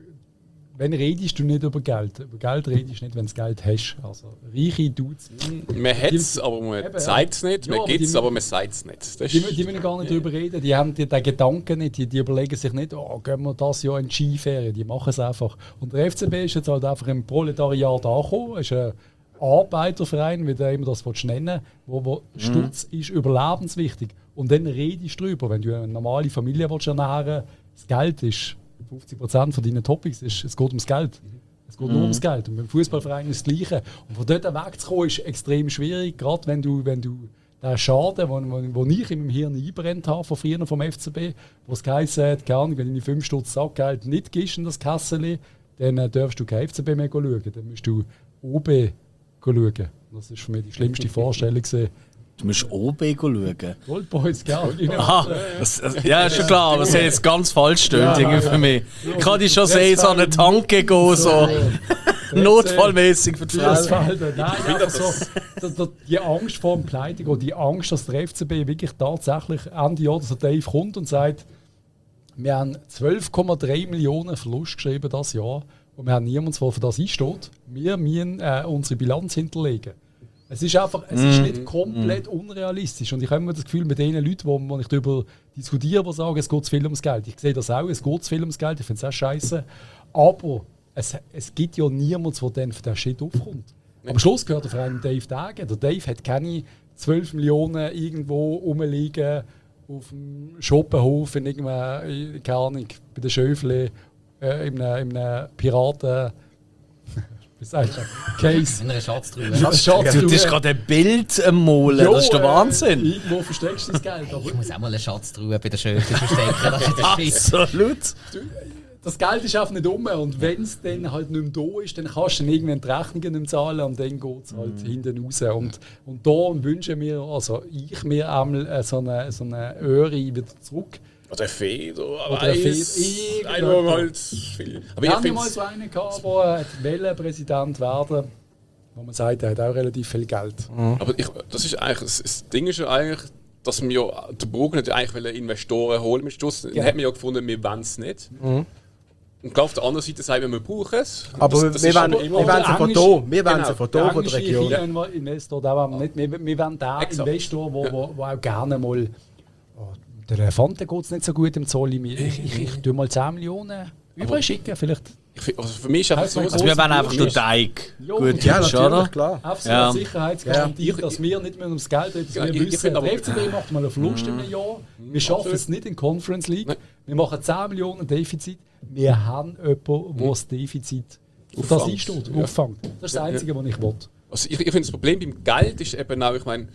wenn redest du nicht über Geld. Über Geld redest du nicht, wenn du das Geld hast. Also reiche Dudes. Man hat es, aber man zeigt es nicht. Man gibt es, aber man sagt es nicht. Die müssen gar nicht darüber reden. Die haben den Gedanken nicht. Die überlegen sich nicht, oh, gehen wir das Jahr in die Skiferien. Die machen es einfach. Und der FCB ist jetzt halt einfach im Proletariat angekommen. Ist ein Arbeiterverein, wie du immer das nennen willst, wo Stutz ist überlebenswichtig. Und dann redest du darüber. Wenn du eine normale Familie ernähren willst, das Geld ist 50% von deinen Topics, es geht ums Geld. Es geht nur ums Geld. Und beim Fußballverein ist das Gleiche. Und von dort wegzukommen ist extrem schwierig, gerade wenn du den Schaden, den ich in meinem Hirn einbrennt habe, von früher vom FCB, wo es geheißen hat, keine Ahnung, wenn du 5 Stutz Sackgeld nicht gibst in das Kasseli, dann darfst du kein FCB mehr schauen. Dann musst du OB schauen. Das war für mich die schlimmste Vorstellung. Du musst OB schauen. Old Boys, genau. Aha, ja, ist schon klar, aber es ist jetzt ganz falsch stimmt für mich. Ich kann dich schon sehen, so eine Tanke gehen, so notfallmäßig für die Fresse. Nein, so, die Angst vor dem Pleite oder die Angst, dass der FCB wirklich tatsächlich Ende Jahr, dass Dave kommt und sagt, wir haben 12,3 Millionen Verlust geschrieben dieses Jahr und wir haben niemanden, der für das einsteht. Wir müssen unsere Bilanz hinterlegen. Es ist einfach, es ist nicht komplett unrealistisch. Und ich habe immer das Gefühl, mit den Leuten, wo ich darüber diskutiere, die sagen, es geht zu viel ums Geld. Ich sehe das auch, es geht zu viel ums Geld, ich finde es auch scheiße. Aber es gibt ja niemanden, der dann für den Shit aufkommt. Am Schluss gehört der Verein Dave Dagen. Der Dave hat keine 12 Millionen irgendwo rumliegen auf dem Schoppenhof, in irgendeinem, keine Ahnung, bei den Schöfle, in einem Piraten. Wie sagst du? Case. In einer Schatztruhe. Du hast gerade ein Bild malen, das ist der Wahnsinn. Irgendwo versteckst du das Geld. Ich muss auch mal eine Schatztruhe bei der Schöfle verstecken, das ist der Schiss. Absolut. Das Geld ist einfach nicht um und wenn es dann halt nicht mehr da ist, dann kannst du dann irgendwann die Rechnungen nicht zahlen und dann geht es halt hinten raus. Und da wünschen wir, also ich mir einmal so eine Öri wieder zurück. Oder Feder, oder einer halt viel. Aber wir haben mal so einen gehabt, der Präsident werden, wo man sagt, er hat auch relativ viel Geld. Aber das ist eigentlich, das Ding ist ja eigentlich, dass wir der Bruck nicht eigentlich Investoren holen mit Schluss. Dann hat man ja gefunden, wir wollen es nicht. Und auf der anderen Seite sagen wir brauchen es. Aber wir wollen sie von hier. Wir wollen sie von hier, von der Region. Investor, wir wollen den Investor, der auch gerne mal... Der Elefante geht es nicht so gut im Zoll. Ich tue mal 10 Millionen überschicken, vielleicht. Also für mich ist einfach so. Wir wollen einfach den Teig. Gut, ja, natürlich, klar. Einfach so eine Sicherheitsgarantie, dass wir nicht mehr ums Geld reden. Wir wissen, der FCB macht mal einen Verlust in einem Jahr. Wir schaffen es nicht in der Conference League. Wir machen 10 Millionen Defizit. Wir haben jemanden, der das Defizit auf das einsteht, auffängt. Das ist das Einzige, was ich will. Also ich finde, das Problem beim Geld ist eben auch, ich meine,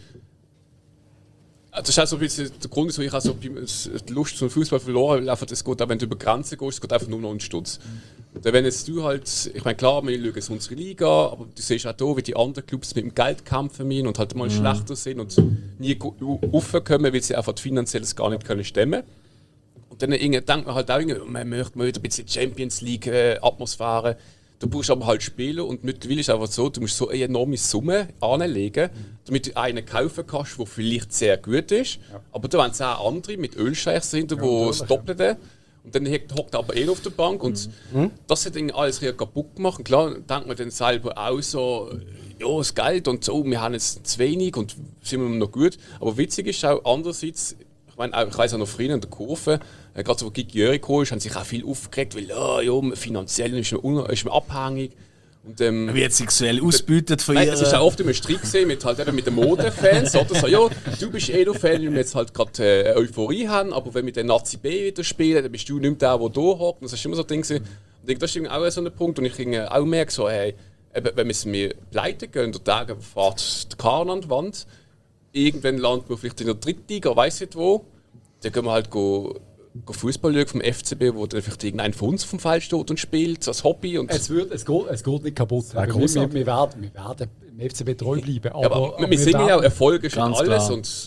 das ist auch so ein bisschen der Grund, wieso ich auch so die Lust zum Fußball verloren habe. Es geht auch, wenn du über Grenzen gehst, es geht einfach nur noch um den Stutz. Und wenn jetzt du halt, ich meine, klar, wir schauen unsere Liga, aber du siehst auch hier, wie die anderen Clubs mit dem Geld kämpfen müssen und halt mal schlechter sind und nie raufkommen, weil sie einfach finanziell gar nicht können stemmen. Und dann denkt man halt auch, man möchte mal wieder ein bisschen Champions League-Atmosphäre. Du brauchst aber halt Spieler und mittlerweile ist es einfach so, du musst so eine enorme Summe anlegen, damit du einen kaufen kannst, der vielleicht sehr gut ist. Ja. Aber da haben 10 andere mit Ölscheichs dahinter, die das Doppelte. Und dann hockt aber auf der Bank und das hat alles kaputt gemacht. Und klar, denkt man dann selber auch so, ja, das Geld und so, wir haben jetzt zu wenig und sind wir noch gut. Aber witzig ist auch andererseits, ich weiss auch noch früher in der Kurve, gerade so, wo Gigi Jöri kam, haben sich auch viel aufgeregt, weil ja, finanziell ist man abhängig. Und, wird sexuell ausbeutet von ihr. Es ist auch oft immer Streit mit, halt eben mit den Modefans. Oder so, ja, du bist Fan, weil wir jetzt halt gerade Euphorie haben, aber wenn wir den Nazi B wieder spielen, dann bist du nicht mehr der da hockt. Das ist immer so ein Ding. Und das ist auch so ein Punkt, und ich auch merke, so, hey, wenn wir pleite gehen, der Tag fährt der Kahn an die Wand, irgendwann landet man vielleicht in der Drittliga, weiss nicht wo, dann können wir halt Fußball schauen vom FCB, wo dann vielleicht irgendein von uns vom Feld steht und spielt, als Hobby. Und es geht nicht kaputt. Wir werden im FCB treu bleiben. Aber wir sind ja auch Erfolge schon alles. Klar. Und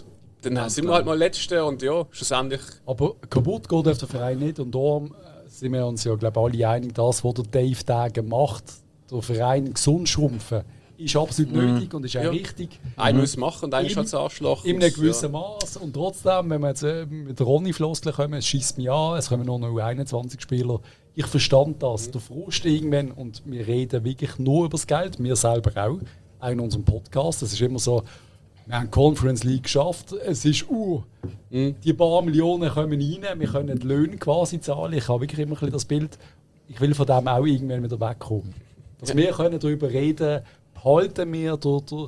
dann sind wir halt mal Letzte und ja, schlussendlich. Aber kaputt geht auf der Verein nicht und darum sind wir uns ja, glaube ich, alle einig, das, was der Dave Dagen macht, der Verein gesund schrumpfen, ist absolut nötig und ist auch richtig. Einer muss machen und einer ist halt das Arschloch. In einem gewissen Maß. Und trotzdem, wenn wir jetzt mit Ronny Floskel kommen, es schießt mich an, es kommen nur noch 21 Spieler. Ich verstand das. Der Frust irgendwann, und wir reden wirklich nur über das Geld, wir selber auch in unserem Podcast. Es ist immer so, wir haben die Conference League geschafft, es ist die paar Millionen kommen rein, wir können die Löhne quasi zahlen. Ich habe wirklich immer ein bisschen das Bild, ich will von dem auch irgendwann wieder wegkommen. Dass wir können darüber reden, halten wir,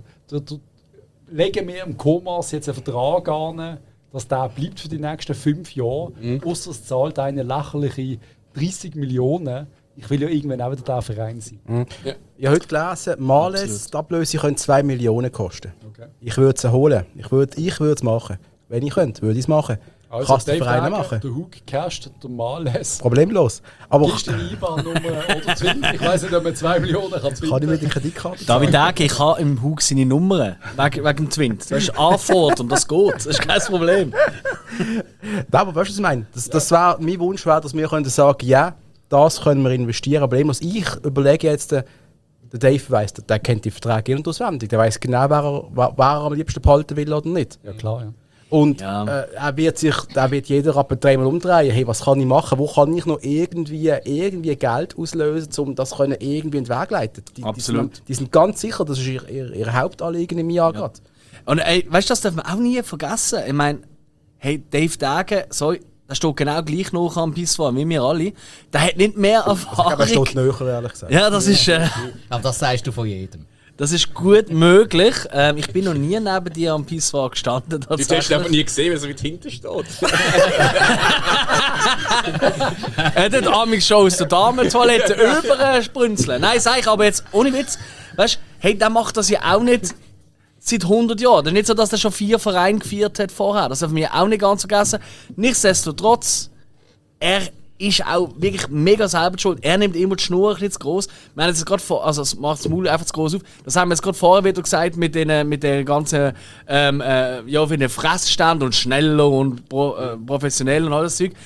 legen wir im Komas jetzt einen Vertrag an, dass der bleibt für die nächsten 5 Jahre, ausser es zahlt eine lächerliche 30 Millionen. Ich will ja irgendwann auch wieder der Verein sein. Ja. Ich habe heute gelesen, Males, die Ablöse können 2 Millionen kosten. Okay. Ich würde sie holen. Ich würde es machen. Wenn ich könnte, würde ich es machen. Also Kannst du den Verein machen? Der Hug casht, der Males. Problemlos. Aber Gibst du die IBAN-Nummer oder Twin? Ich weiss nicht, ob man 2 Millionen kann kann ich mit der Kreditkarte David Dage, ich habe im Hug seine Nummern. Wegen dem Twint. Das ist Anfahrt und das geht. Das ist kein Problem. Nein, aber weißt du, was ich meine? Das wäre mein Wunsch, wäre, dass wir können sagen, ja, das können wir investieren. Aber ich überlege jetzt, der Dave weiss, der kennt die Verträge in- und auswendig. Der weiss genau, wer er am liebsten behalten will oder nicht. Ja, klar, ja. Und Ja. er wird jeder ab und 3 Mal umdrehen. Hey, was kann ich machen? Wo kann ich noch irgendwie Geld auslösen, um das können irgendwie in den Weg leiten? Absolut. Die sind ganz sicher, das ist ihr Hauptanliegen im Jahr gerade. Und weißt du, das darf man auch nie vergessen. Ich meine, hey, Dave Dage, sorry, der steht genau gleich noch am Pisswar wie wir alle. Der hat nicht mehr Erfahrung. Aber er steht näher, ehrlich gesagt. Ja, das ist, Aber das sagst du von jedem. das ist gut möglich. Ich bin noch nie neben dir am Pisswar gestanden. Die hast du aber nie gesehen, weil so weit hinten steht. Er hat Amix schon aus der Damentoilette übersprünzeln. Nein, sag ich aber jetzt ohne Witz. Weißt du, hey, der macht das ja auch nicht seit 100 Jahren. Das ist nicht so, dass er schon 4 Vereine geführt hat vorher. Das darf man ja auch nicht ganz vergessen. Nichtsdestotrotz, er ist auch wirklich mega selber schuld. Er nimmt immer die Schnur ein bisschen zu gross. Wir haben jetzt gerade also es macht das Maul einfach zu gross auf. Das haben wir jetzt gerade vorher wieder gesagt mit den ganzen ja, wie den Fressstand und schneller und professionell und alles Zeug.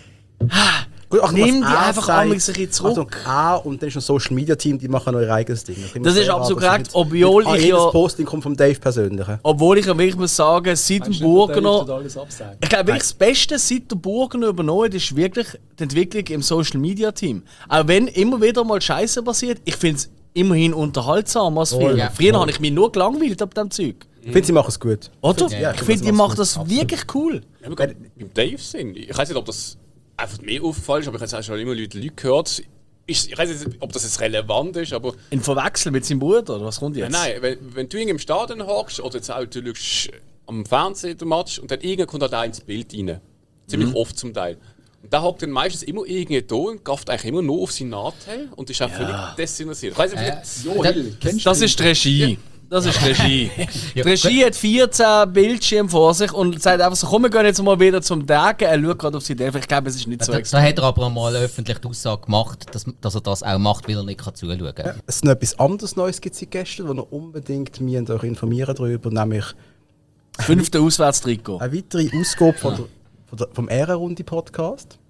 Gut, ach, Nimm was die er einfach sagt, einmal ein bisschen zurück. Also, und dann ist ein Social Media Team, die machen noch ihr eigenes Ding. Das ist absolut korrekt, obwohl ich jedes ja- Posting kommt vom Dave persönlich. Obwohl ich ja wirklich muss sagen, seit dem Burgener. alles absagen. Ich glaube, wirklich das Beste seit der Burgener übernommen hat, ist wirklich die Entwicklung im Social Media Team. Auch wenn immer wieder mal Scheiße passiert, ich finde es immerhin unterhaltsam als früher. ja. Früher habe ich mich nur gelangweilt ab dem Zeug. Ich finde, sie machen es gut. Oder? Ja, ich finde, die machen das wirklich cool. Ja, beim Dave sind. Ich weiß nicht, ob das einfach mehr auffällt, aber ich habe jetzt auch schon immer Leute gehört. Ich weiß nicht, ob das jetzt relevant ist, aber. In Verwechseln mit seinem Bruder, oder was kommt jetzt? Nein, wenn du im Stadion hockst oder jetzt auch du schaust am Fernsehen den Match und dann irgendwann kommt halt auch ins Bild rein. Ziemlich oft zum Teil. Und da hockt dann meistens immer irgendwie da und gafft eigentlich immer nur auf seinen Nachteil und ist auch völlig desinteressiert. Ich weiß nicht, Das ist die Regie. Das ist die Regie. Die Regie hat 14 Bildschirme vor sich und sagt einfach so, komm, wir gehen jetzt mal wieder zum Dagen. Er schaut gerade auf die Idee. Ich glaube, es ist nicht so Da hat er aber einmal öffentlich die Aussage gemacht, dass er das auch macht, weil er nicht zuschauen kann. Es ist noch etwas anderes Neues gibt seit gestern, wo ihr unbedingt mich euch informieren darüber, nämlich 5. Auswärtstrikot. eine weitere Ausgabe vom Ehrenrunde-Podcast,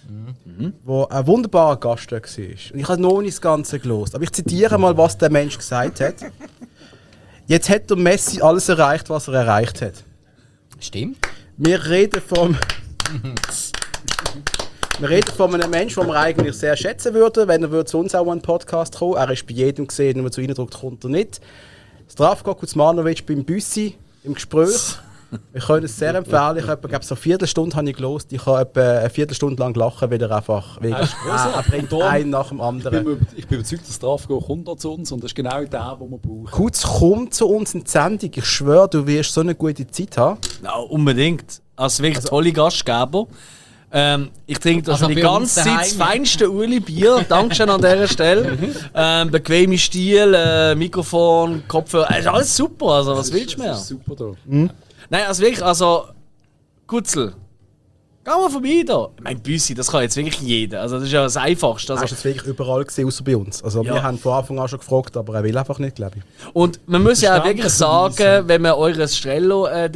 wo ein wunderbarer Gast da war. Und ich habe noch nicht das Ganze gelesen, aber ich zitiere mal, was der Mensch gesagt hat. Jetzt hat der Messi alles erreicht, was er erreicht hat. Stimmt. Wir reden von einem Menschen, den wir eigentlich sehr schätzen würden, wenn er zu uns auch einen Podcast kommen. Er ist bei jedem gesehen, wenn man zu ihnen drückt, kommt er nicht. Zdravko Kuzmanovic beim Büssi im Gespräch. Wir können es sehr empfehlen. Ich habe eine Viertelstunde habe ich gelost. Ich habe etwa eine Viertelstunde lang gelachen, weil er einfach er bringt einen nach dem anderen. Ich bin überzeugt, dass Strafgo kommt da zu uns und das ist genau der, den wir brauchen. Kurz, komm zu uns in die Sendung. Ich schwöre, du wirst so eine gute Zeit haben. Ja, unbedingt. Also wirklich tolle Gastgeber. Ich trinke das Also die bei uns ganze Zeit das daheim. feinste Uli-Bier. Dankeschön an dieser Stelle. Bequeme Stil, Mikrofon, Kopfhörer. Ist alles super. Also, was willst du mehr? Das ist super da. Nein, also wirklich, also. Gutzel. Geh mal vorbei da. Ich meine, Büssi, das kann jetzt wirklich jeder. Also, das ist ja das Einfachste. Er ist Also, jetzt wirklich überall gesehen, außer bei uns. Also, Ja. wir haben von Anfang an schon gefragt, aber er will einfach nicht, glaube ich. und man muss ja auch wirklich Verständlicherweise. sagen, wenn man eures Strello-Ding.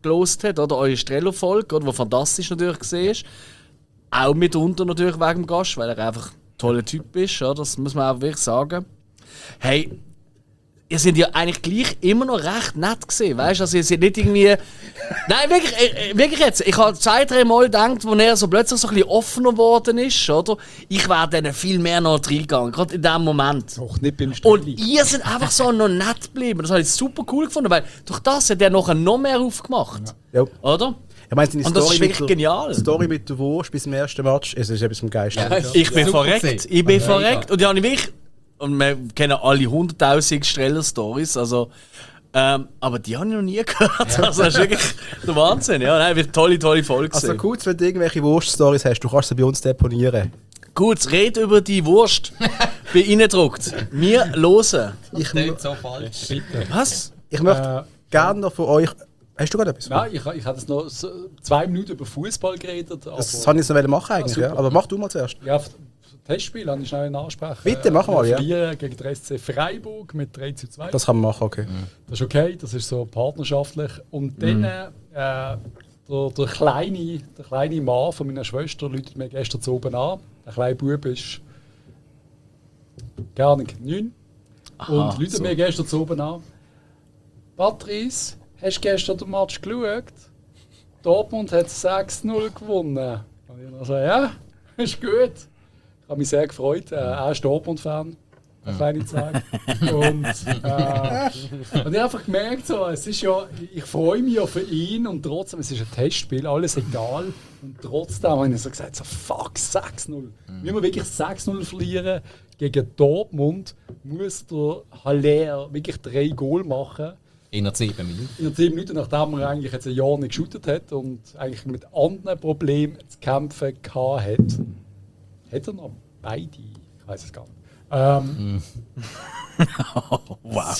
gelost hat, oder eure Strello-Folge, die fantastisch natürlich war. Auch mitunter natürlich wegen dem Gast, weil er einfach ein toller Typ ist, ja, das muss man auch wirklich sagen. Hey, ihr seid ja eigentlich gleich immer noch recht nett gesehen, weißt du? Also ihr seid nicht irgendwie... Nein, wirklich jetzt. Ich habe 2-3 Mal gedacht, als er so plötzlich so ein bisschen offener geworden ist, oder? Ich wäre dann viel mehr noch reingegangen, gerade in dem Moment. Doch nicht beim Und Stühli. ihr seid einfach so noch nett geblieben. Das habe ich super cool gefunden, weil durch das hat er nachher noch mehr aufgemacht. Ja. Oder? Ich meine, seine Und das Story ist wirklich mit der- genial. Die Story mit der Wurst bis zum ersten Match, es ist etwas vom Geist. Ja. Ich bin Super verreckt. gesehen. Ich bin Ja, verreckt. Und ich habe wirklich. Und wir kennen alle 100.000 Streller-Stories. Also, aber die habe ich noch nie gehört. Also, das ist wirklich der Wahnsinn. Ja, nein, wird eine tolle Folge. Also kurz, wenn du irgendwelche Wurst-Stories hast, du kannst sie bei uns deponieren. Gut, red über die Wurst. Bin reingedruckt. Wir hören. Ich, Klingt so falsch. Was? ich möchte gerne noch von euch... Hast du gerade etwas? Nein, ich habe jetzt noch 2 Minuten über Fußball geredet. Aber Das wollte ich noch machen eigentlich, ja. Aber mach du mal zuerst. ja, Testspiel habe ich schnell ansprechen. Bitte, mach mal, ja. Wir verlieren gegen den SC Freiburg mit 3:2. Das kann man machen, okay. Das ist okay, das ist so partnerschaftlich. Und dann der kleine Mann von meiner Schwester läutet mir gestern zu oben an. Der kleine Bub ist gar nicht 9. Und läutet mir gestern zu oben an. Patrice, hast du gestern den Match geschaut? Dortmund hat 6-0 gewonnen. Und ich dann so, ja, ist gut. Ich habe mich sehr gefreut. Er ist Dortmund-Fan. Eine kleine Zeit. Und ich habe einfach gemerkt, so, es ist ja, ich freue mich ja für ihn und trotzdem, es ist ein Testspiel, alles egal. Und trotzdem habe ich so gesagt, so, fuck, 6-0. Wenn wir wirklich 6-0 verlieren gegen Dortmund, muss der Haller wirklich 3 Goal machen. In 7 Minuten. In 10 Minuten, nachdem er eigentlich jetzt ein Jahr nicht geshootet hat und eigentlich mit anderen Problemen zu kämpfen hatte, hat er noch beide. Ich weiß es gar nicht. Wow.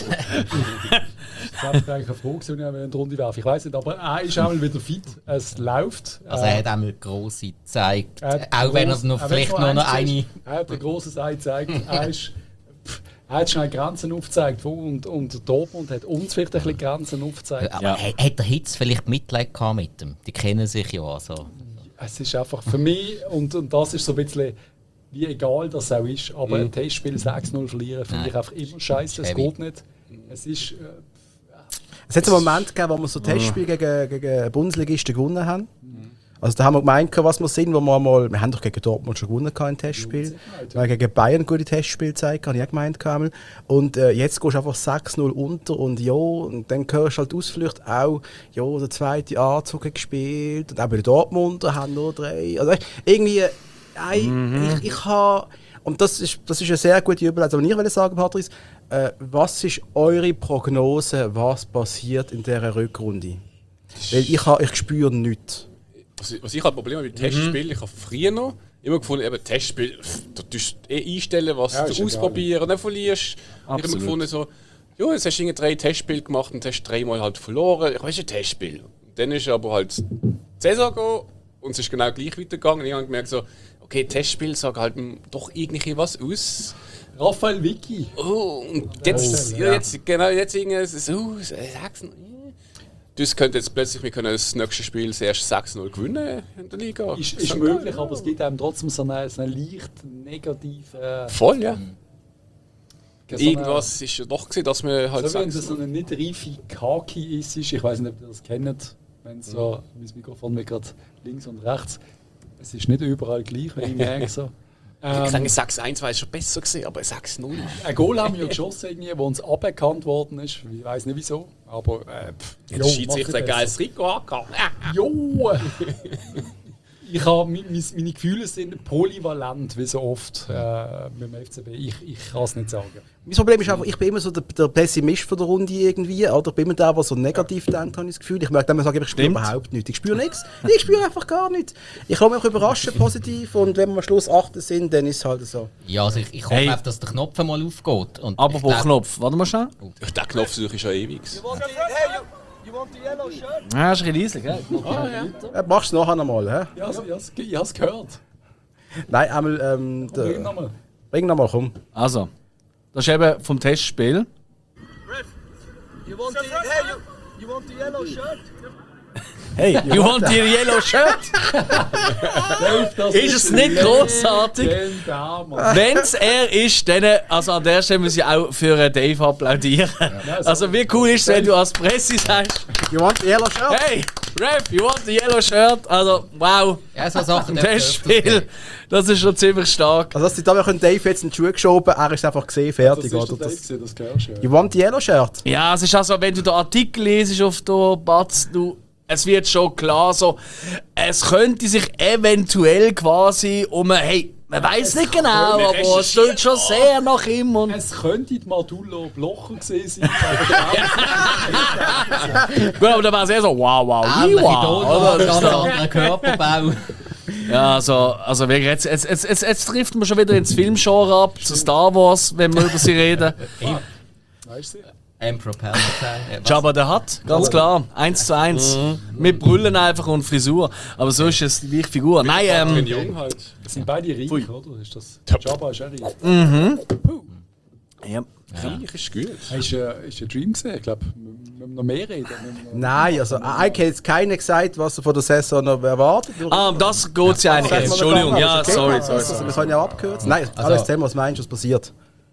Ich habe eigentlich eine Frage, die ich in die Runde werfe. Ich weiß nicht, aber er ist auch mal wieder fit. Es läuft. Also er hat einmal grosse gezeigt. Er hat Auch wenn er gross- noch er vielleicht hat noch eins eine. gesagt. Er hat ein grosses Ei gezeigt. Er hat schnell Grenzen aufgezeigt. Und Dortmund hat uns vielleicht ein bisschen Grenzen aufgezeigt. Aber Ja. hat der Hitz vielleicht Mitleid gehabt mit ihm? Die kennen sich ja. Also. Es ist einfach für mich, und das ist so ein bisschen, wie egal das auch ist, aber ein Testspiel 6-0 verlieren finde ich einfach immer scheiße. Es Heavy. geht nicht. Es ist. Es hat einen Moment gegeben, wo wir so Testspiele gegen Bundesligisten gewonnen haben. Also da haben wir gemeint, was wir sind, wo wir haben doch gegen Dortmund schon gewonnen im Testspiel. Wir haben gegen Bayern gute Testspiele gezeigt, habe ich auch gemeint. Und jetzt gehst du einfach 6-0 unter und ja, und dann hörst du halt Ausflüchte auch, ja, der zweite Anzug hat gespielt und auch bei den Dortmunder haben nur 3. Also irgendwie, ich habe, und das ist eine sehr gute Überleitung. Aber ich will sagen, Patrice, was ist eure Prognose, was passiert in dieser Rückrunde? Weil ich spüre nichts. Was ich halt Probleme mit Testspielen, ich habe früher noch immer gefunden, eben Testspiel, da tust du einstellen, was Ja, du ist egal. ausprobieren und dann verlierst. Ich habe immer gefunden, so, ja, jetzt hast du 3 Testspiele gemacht und hast 3-mal halt verloren. Ich weiß, ein Testspiel. Und dann ist aber halt die Saison gegangen und es ist genau gleich weitergegangen. Und ich habe gemerkt, so, okay, Testspiel sagt halt doch irgendwie was aus. Raphael Vicky. Oh, und jetzt, jetzt irgendwie so, 6-0. Das könnte jetzt plötzlich, wir können das nächste Spiel erst 6-0 gewinnen in der Liga. Ist möglich, aber es gibt einem trotzdem so einen leicht negativen. Voll, ja. so eine- Irgendwas ist ja doch gesehen, dass wir halt So wenn das 6-0. so eine nicht reife Kaki ist, ich weiß nicht, ob ihr das kennt, wenn so, mein Mikrofon wird gerade links und rechts, es ist nicht überall gleich, wenn ich merke so. Ich sage, 6-1 war schon besser gewesen, aber 6-0. Ein Goal haben wir ja geschossen, irgendwie, wo uns aberkannt worden ist. Ich weiß nicht wieso, aber Der Schiedsrichter ein geiles Trikot angehabt. Jo! Ich habe, meine Gefühle sind polyvalent, wie so oft mit dem FCB. Ich kann es nicht sagen. Mein Problem ist einfach, ich bin immer so der Pessimist von der Runde irgendwie, oder? Ich bin immer der, der so negativ denkt, habe ich das Gefühl. Ich merke dann, ich spüre Stimmt. überhaupt nichts. Ich spüre nichts. Ich spüre einfach gar nichts. Ich kann mich auch überraschen, positiv, und wenn wir am Schluss 8 sind, dann ist es halt so. Ja, also ich hoffe, Hey. auch, dass der Knopf mal aufgeht. Und Aber ich wo glaub- Knopf? Warte mal schnell. Der Knopf suche ich schon ewig. Ja, ist ein bisschen leise, gell? Machst du es nachher nochmal, hä? Ja, ich habe es gehört. Nein, einmal, Bring nochmal. bring nochmal, komm. Also, das ist eben vom Testspiel. You want the yellow shirt? Hey, you want the yellow shirt? Ist es nicht grossartig? Wenn es er ist, dann, also an der Stelle muss ich auch für Dave applaudieren. Also wie cool ist es, wenn du als Presse sagst, You want the yellow shirt? hey, Ref, you want the yellow shirt? Also, wow. Ja, so Sachen. Das Spiel, das ist schon ziemlich stark. Also, dass die Dame Dave jetzt in die Schuhe geschoben, er ist einfach gesehen, fertig, Das ist oder? der Dave, das gehörst du ja. You want the yellow shirt? Ja, es ist also, wenn du den Artikel lesest auf der Batz, es wird schon klar so, es könnte sich eventuell quasi hey, man weiß nicht genau, aber es steht schon sehr nach ihm. Und Es könnte die Madullo Blocher gewesen sein. gut, aber dann war es eher so, wow, Ähnliche wow. Tonlage, ganz anderer Körperbau. Ja, also wirklich, jetzt trifft man schon wieder ins Filmgenre ab, zu Star Wars, wenn wir über sie reden. Weißt du? Emperor Palpatine. Jabba the Hutt, ganz klar, 1:1. Mit Brüllen einfach und Frisur. Aber so ist es die gleiche Figur. Nein, Jung halt. Das sind beide reich, oder? Ist das? Jabba ist auch reich. ja. Reich ist gut. Ist ein Dream gesehen? Ich glaube, wir müssen noch mehr reden. Nein, also eigentlich hat jetzt keiner gesagt, was er von der Saison noch erwartet. Das geht ja eigentlich jetzt. Entschuldigung, ja, sorry. Wir können ja abkürzen. Nein, alles Thema, was meinst du, was passiert?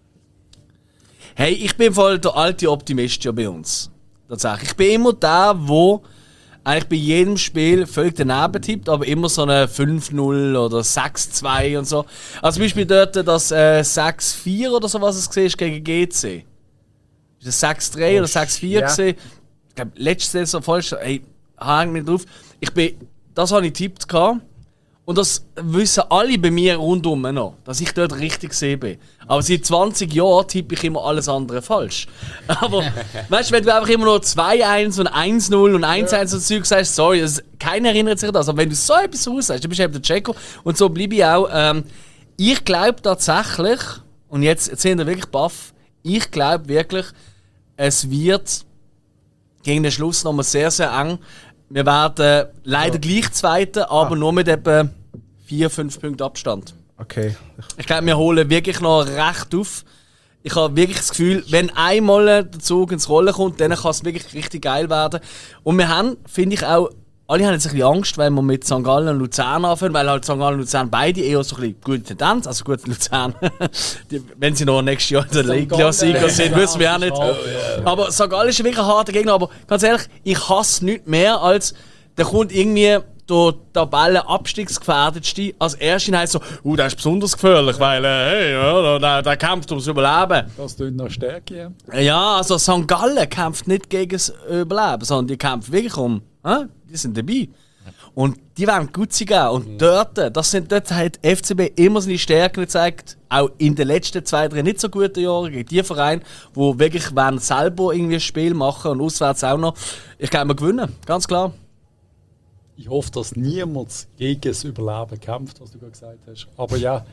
Hey, ich bin voll der alte Optimist ja bei uns. Tatsächlich. Ich bin immer der, wo eigentlich bei jedem Spiel völlig daneben tippt, aber immer so eine 5-0 oder 6-2 und so. Also zum Beispiel dort das 6-4 oder so, was es gesehen ist gegen GC. Ist das 6-3 oder 6-4 ja. gesehen? Ich glaube, letzte Saison voll. Hey, hang mich drauf. Das habe ich getippt gehabt. Und das wissen alle bei mir rundum noch, dass ich dort richtig gesehen bin. Aber seit 20 Jahren tippe ich immer alles andere falsch. Aber weißt du, wenn du einfach immer nur 2-1 und 1-0 und 1-1 und Zeug sagst, sorry, keiner erinnert sich an das. Aber wenn du so etwas raussagst, dann bist du eben der Checo. Und so bleibe ich auch. Ich glaube tatsächlich, und jetzt sind wir wirklich baff, ich glaube wirklich, es wird gegen den Schluss nochmal sehr, sehr eng. Wir werden leider gleich Zweiter, aber nur mit etwa 4-5 Punkten Abstand. Okay. Ich glaube, wir holen wirklich noch recht auf. Ich habe wirklich das Gefühl, wenn einmal der Zug ins Rollen kommt, dann kann es wirklich richtig geil werden. Und wir haben, finde ich auch, alle haben jetzt ein bisschen Angst, wenn wir mit St. Gallen und Luzern anfangen, weil halt St. Gallen und Luzern beide eher so ein bisschen gute Tendenz, also gut, Luzern, wenn sie noch nächstes Jahr in der Liga-Sieger sind, wissen wir auch nicht. Aber St. Gallen ist wirklich ein harter Gegner, aber ganz ehrlich, ich hasse nichts mehr, als da kommt irgendwie der Tabellenabstiegsgefährdetste als Erste heißt so, der ist besonders gefährlich, weil hey, ja, der kämpft ums Überleben. Das tut noch Stärke. Ja, also St. Gallen kämpft nicht gegen das Überleben, sondern die kämpfen wirklich die sind dabei. Und die wollen gut sein. Und dort hat FCB immer seine Stärken gezeigt, auch in den letzten 2-3 nicht so guten Jahren, gegen die Vereine, die wirklich selber irgendwie ein Spiel machen und auswärts auch noch. Ich glaube, wir gewinnen, ganz klar. Ich hoffe, dass niemand gegen das Überleben kämpft, was du gerade gesagt hast. Aber ja.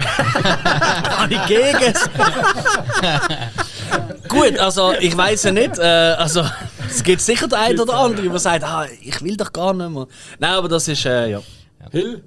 Nicht gegen es. Gut, also ich weiß ja nicht. Also es gibt sicher den einen oder anderen, der sagt, ich will doch gar nicht mehr. Nein, aber das ist ja. Hill?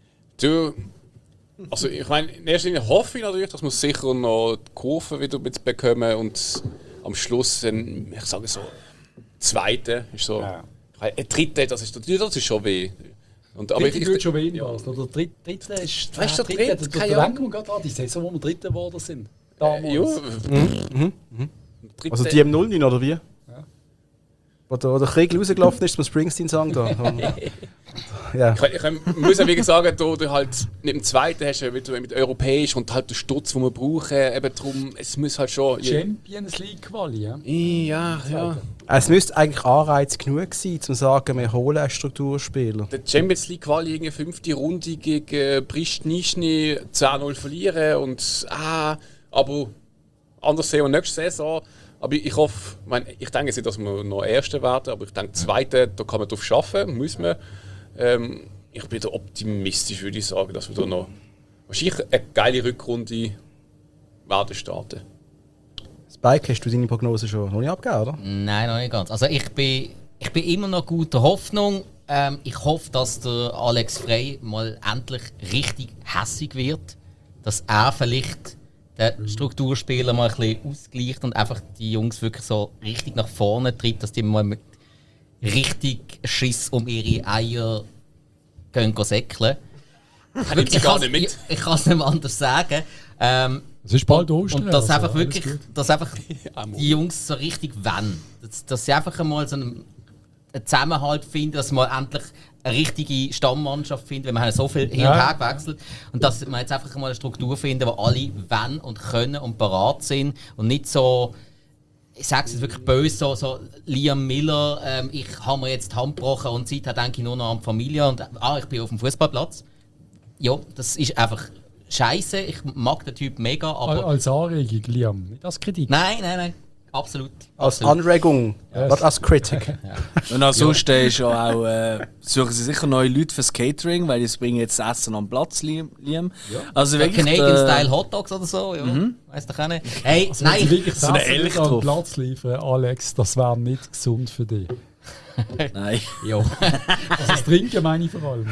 Also ich meine, in erster Linie hoffe ich natürlich, dass wir sicher noch die Kurve wieder bekommen und am Schluss, ich sage so, Zweite ist so. Ja. Dritte, das ist schon weh. Und, aber Dritte tut schon wenig was. Oder Dritte ist... Weißt du, Dritte? Da denken wir gerade an die Saison, wo wir Dritte geworden sind. Damals. Dritte, Also die M09 oder wie? Wo der Krieg rausgelaufen ist, zum Springsteen-Song da. Ja. Ich muss ja wirklich sagen, du halt mit dem Zweiten hast du mit europäisch und halt den Stutz, den wir brauchen, eben darum, es muss halt schon... Champions League Quali, ja? Ja. Es müsste eigentlich Anreiz genug sein, um zu sagen, wir holen einen Strukturspieler. Der Champions League Quali irgendwie 5. Runde gegen Prishtischny 10-0 verlieren und aber anders sehen wir nächste Saison. Aber ich hoffe, ich denke nicht, dass wir noch Erste werden, aber ich denke, Zweite, da kann man drauf arbeiten, muss man. Ich bin da optimistisch, würde ich sagen, dass wir da noch wahrscheinlich eine geile Rückrunde werden starten. Spike, hast du deine Prognose schon noch nicht abgegeben, oder? Nein, noch nicht ganz. Also ich bin immer noch guter Hoffnung. Ich hoffe, dass der Alex Frey mal endlich richtig hässig wird. Dass er vielleicht den Strukturspieler mal ein bisschen ausgleicht und einfach die Jungs wirklich so richtig nach vorne tritt, dass die mal richtig Schiss um ihre Eier gehen säckeln. Nimmt sie gar nicht mit. Ich kann es nicht mehr anders sagen. Es ist bald Ostern. Und dass also einfach wirklich, dass einfach die Jungs so richtig wollen. Dass sie einfach einmal so einen Zusammenhalt finden, dass man endlich eine richtige Stammmannschaft findet, weil wir haben so viel hin und her gewechselt. Und dass wir jetzt einfach mal eine Struktur finden, wo alle wollen und können und bereit sind und nicht so, ich sage es jetzt wirklich böse, so Liam Miller, ich habe mir jetzt die Hand gebrochen und seither denke ich nur noch an die Familie und ich bin auf dem Fußballplatz. Ja, das ist einfach scheiße. Ich mag den Typ mega, aber... Als Anregung, Liam, nicht als Kritik. Nein. Absolut. Als Anregung, nicht als Kritik. Und ansonsten ist ja auch, suchen sie sicher neue Leute fürs Catering, weil die bringen jetzt Essen am Platz, Liam. Also wirklich, Canadian-Style Hotdogs oder so, ja. Weiss doch auch nicht. Hey, Also, nein, wirklich so eine Essen Elektro- an den Platz liefern, Alex, das wäre nicht gesund für dich. Nein. ja. Also das Trinken meine ich vor allem.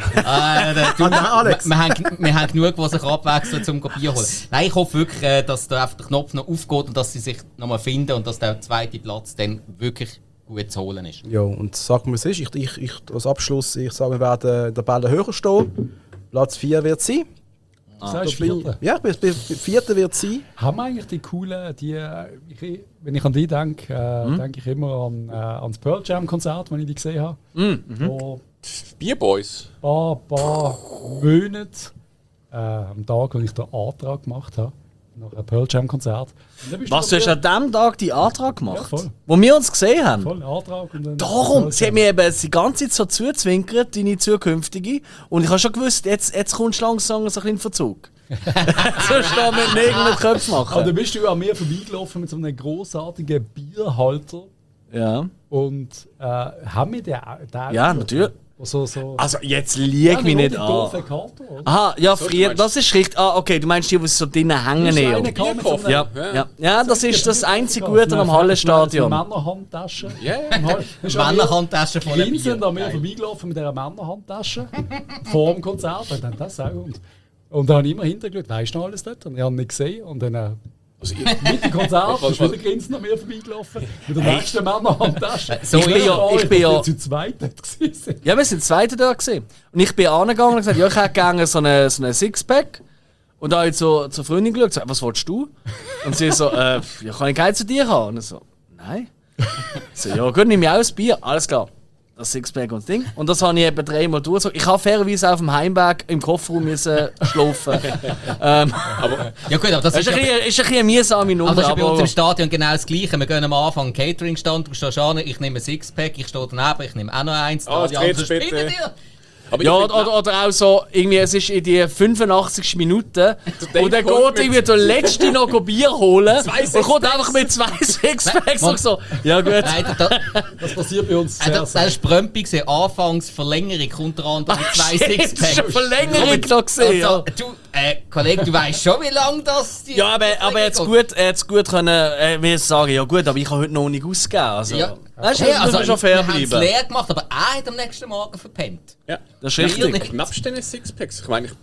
Alex. Wir haben genug, die sich abwechseln, um Bier holen. Nein, ich hoffe wirklich, dass da einfach der Knopf noch aufgeht und dass sie sich nochmal finden und dass der zweite Platz dann wirklich gut zu holen ist. Ja, und sag mir, was ist. Ich als Abschluss, ich sage, wir werden der Bälle höher stehen. Platz 4 wird sein. Sagst du Vierte? Ja, bei 4. wird sein. Haben wir eigentlich die coolen, wenn ich an die denke, denke ich immer an das Pearl Jam Konzert, das ich die gesehen habe. Vor Bierboys. ein paar Monaten, am Tag, als ich den Antrag gemacht habe, nach einem Pearl Jam Konzert. Was, du hast an diesem Tag die Antrag gemacht? Ja, voll. Wo wir uns gesehen haben? Voll Antrag und dann Darum, Pearl sie hat Jam. mir eben die ganze Zeit so zuzwinkert, deine zukünftige. Und ich habe schon gewusst, jetzt kommst du langsam so ein bisschen in Verzug. Sonst da mit Nägeln mit Köpfen Aber machen. dann bist du an mir vorbeigelaufen mit so einem grossartigen Bierhalter. Ja. Und haben wir den Ja, natürlich. So, Also jetzt lieg mich nicht an. doofe Karte, oder? Aha, ja, So, du früher, meinst- das ist richtig. Ah, okay, du meinst die, die so drinnen hängen. Ist Ja, einer gehabt mit so einem- ja, das ist das einzige Gute am Hallenstadion. Eine Männerhandtasche. Ja, Männerhandtasche Männerhandtasche voller Bier. Grinsend an mir vorbeigelaufen mit dieser Männerhandtasche. Vor dem Konzert. Und dann das auch. Und dann habe ich immer hintergeschaut, weisst du noch alles dort? Und ich habe ihn nicht gesehen. Und dann mit dem Konzert ist wieder grinsend an mir vorbeigelaufen. Mit der nächsten Männerhandtasche. So Ich bin ja- zu zweit dort gewesen. Ja, wir sind Zweite da gesehen. Und ich bin angegangen und gesagt, ja, ich hätte gerne so einen Sixpack. Und da habe ich so zur Freundin geschaut und gesagt, was willst du? Und sie so, ja, kann ich keinen zu dir haben? Und ich so, nein. Ich so, ja gut, nimm mir auch ein Bier. Alles klar. Das Sixpack und das Ding. Und das habe ich eben 3-mal durchgezogen. Ich habe fairerweise auf dem Heimweg im Kofferraum müssen schlafen. Ja gut, aber das Das ist ein bisschen eine mühsame Nummer. aber das ist ja bei uns aber im Stadion genau das Gleiche. Wir gehen am Anfang einen Catering-Stand, du stehst an, ich nehme ein Sixpack, ich stehe daneben, ich nehme auch noch eins. Ah, die anderen jetzt bitte. spinnen dir. aber ja, ich find- oder auch so, irgendwie, es ist in die 85. Minute und dann kommt geht irgendwie der Letzte noch Bier holen und kommt Sixpacks. einfach mit 2 Sixpacks und so. Ja gut. Nein, Das passiert bei uns sehr das war Sprömpi, anfangs Verlängerung, unter anderem mit 2 Shit, hast du Sixpacks. schon Verlängerung da gesehen, ja. Du, Kollege, du weißt schon, wie lange das die. Ja, aber jetzt gut können, wir sagen, ja gut, aber ich habe heute noch nicht ausgegeben. Also, Ja. weißt du, Hey, das muss man schon fair wir haben es bleiben. leer gemacht, aber er hat am nächsten Morgen verpennt. Ja. Das ist richtig. nicht. Nebst den Sixpacks, ich meine,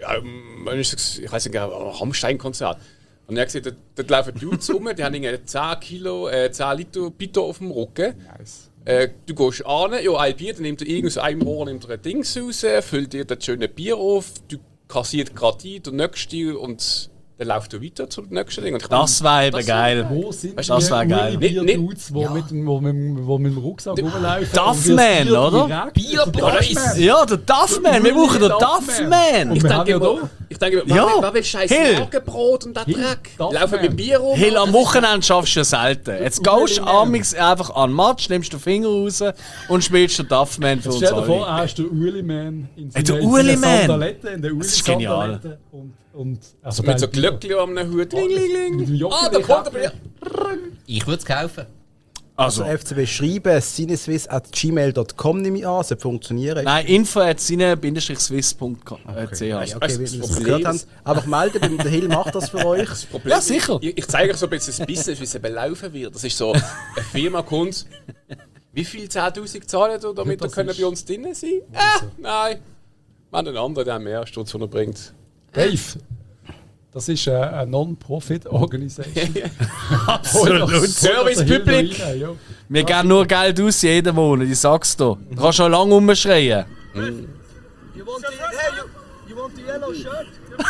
ich weiß nicht, ein Rammstein-Konzert. Und er hat gesagt, dort laufen Dudes rum, die haben irgendwie 10 Liter Bitter auf dem Rücken. Du gehst an, ja, ein Bier, dann nimmt er irgend aus einem Rohr nimmt er ein Dings raus, füllt dir das schöne Bier auf, du kassiert gerade ein, der nächste und dann läuft er weiter zum nächsten Ding. Und ich meine, Das wäre eben geil. Wo sind Weißt du, das wär geil. Dudes, die mit dem Rucksack rumlaufen? Duffman, oder? Bierboys! Ja, der Duffman, wir brauchen den Duffman. Und wir haben ja da ich denke, Ja. wer will scheiß Hill. Magenbrot und der Hill, Dreck? das Laufen man. mit Bier rum? Hill, am Wochenende schaffst du es selten. Jetzt gehst du amix einfach an den Match, nimmst den Finger raus und spielst den Duffman für uns Stell dir vor, alle. er ist der Uli-Man in der seiner Uli-Man. Sandalette, in der Das ist genial. Uli-Sandalette. Und also Mit so beim- Glöckchen am Hut. mit dem Jockeli- Da kommt er wieder. Ich würde es kaufen. Also, FCB schreiben, cineswiss@gmail.com nehme ich an, sollte funktionieren. nein, info@sine-swiss.ch. Okay, Weißt wie du, wir das es Problem gehört haben. ist- Einfach melden, der Hill macht das für euch. Problem Ja, sicher. Ich zeige euch so ein bisschen das Business, wie es eben laufen wird. Das ist so, eine Firma kommt, wie viel 10'000 zahlen ihr, damit ihr das können ist- bei uns drin sein? Nein. Wir haben einen anderen, der mehr Sturz, den er bringt. Dave, Das ist eine Non-Profit-Organisation. Absolut. Service Public. Wir geben nur Geld aus jeden Monat, ich sag's dir. Du kannst schon lange rumschreien. You want the yellow shirt?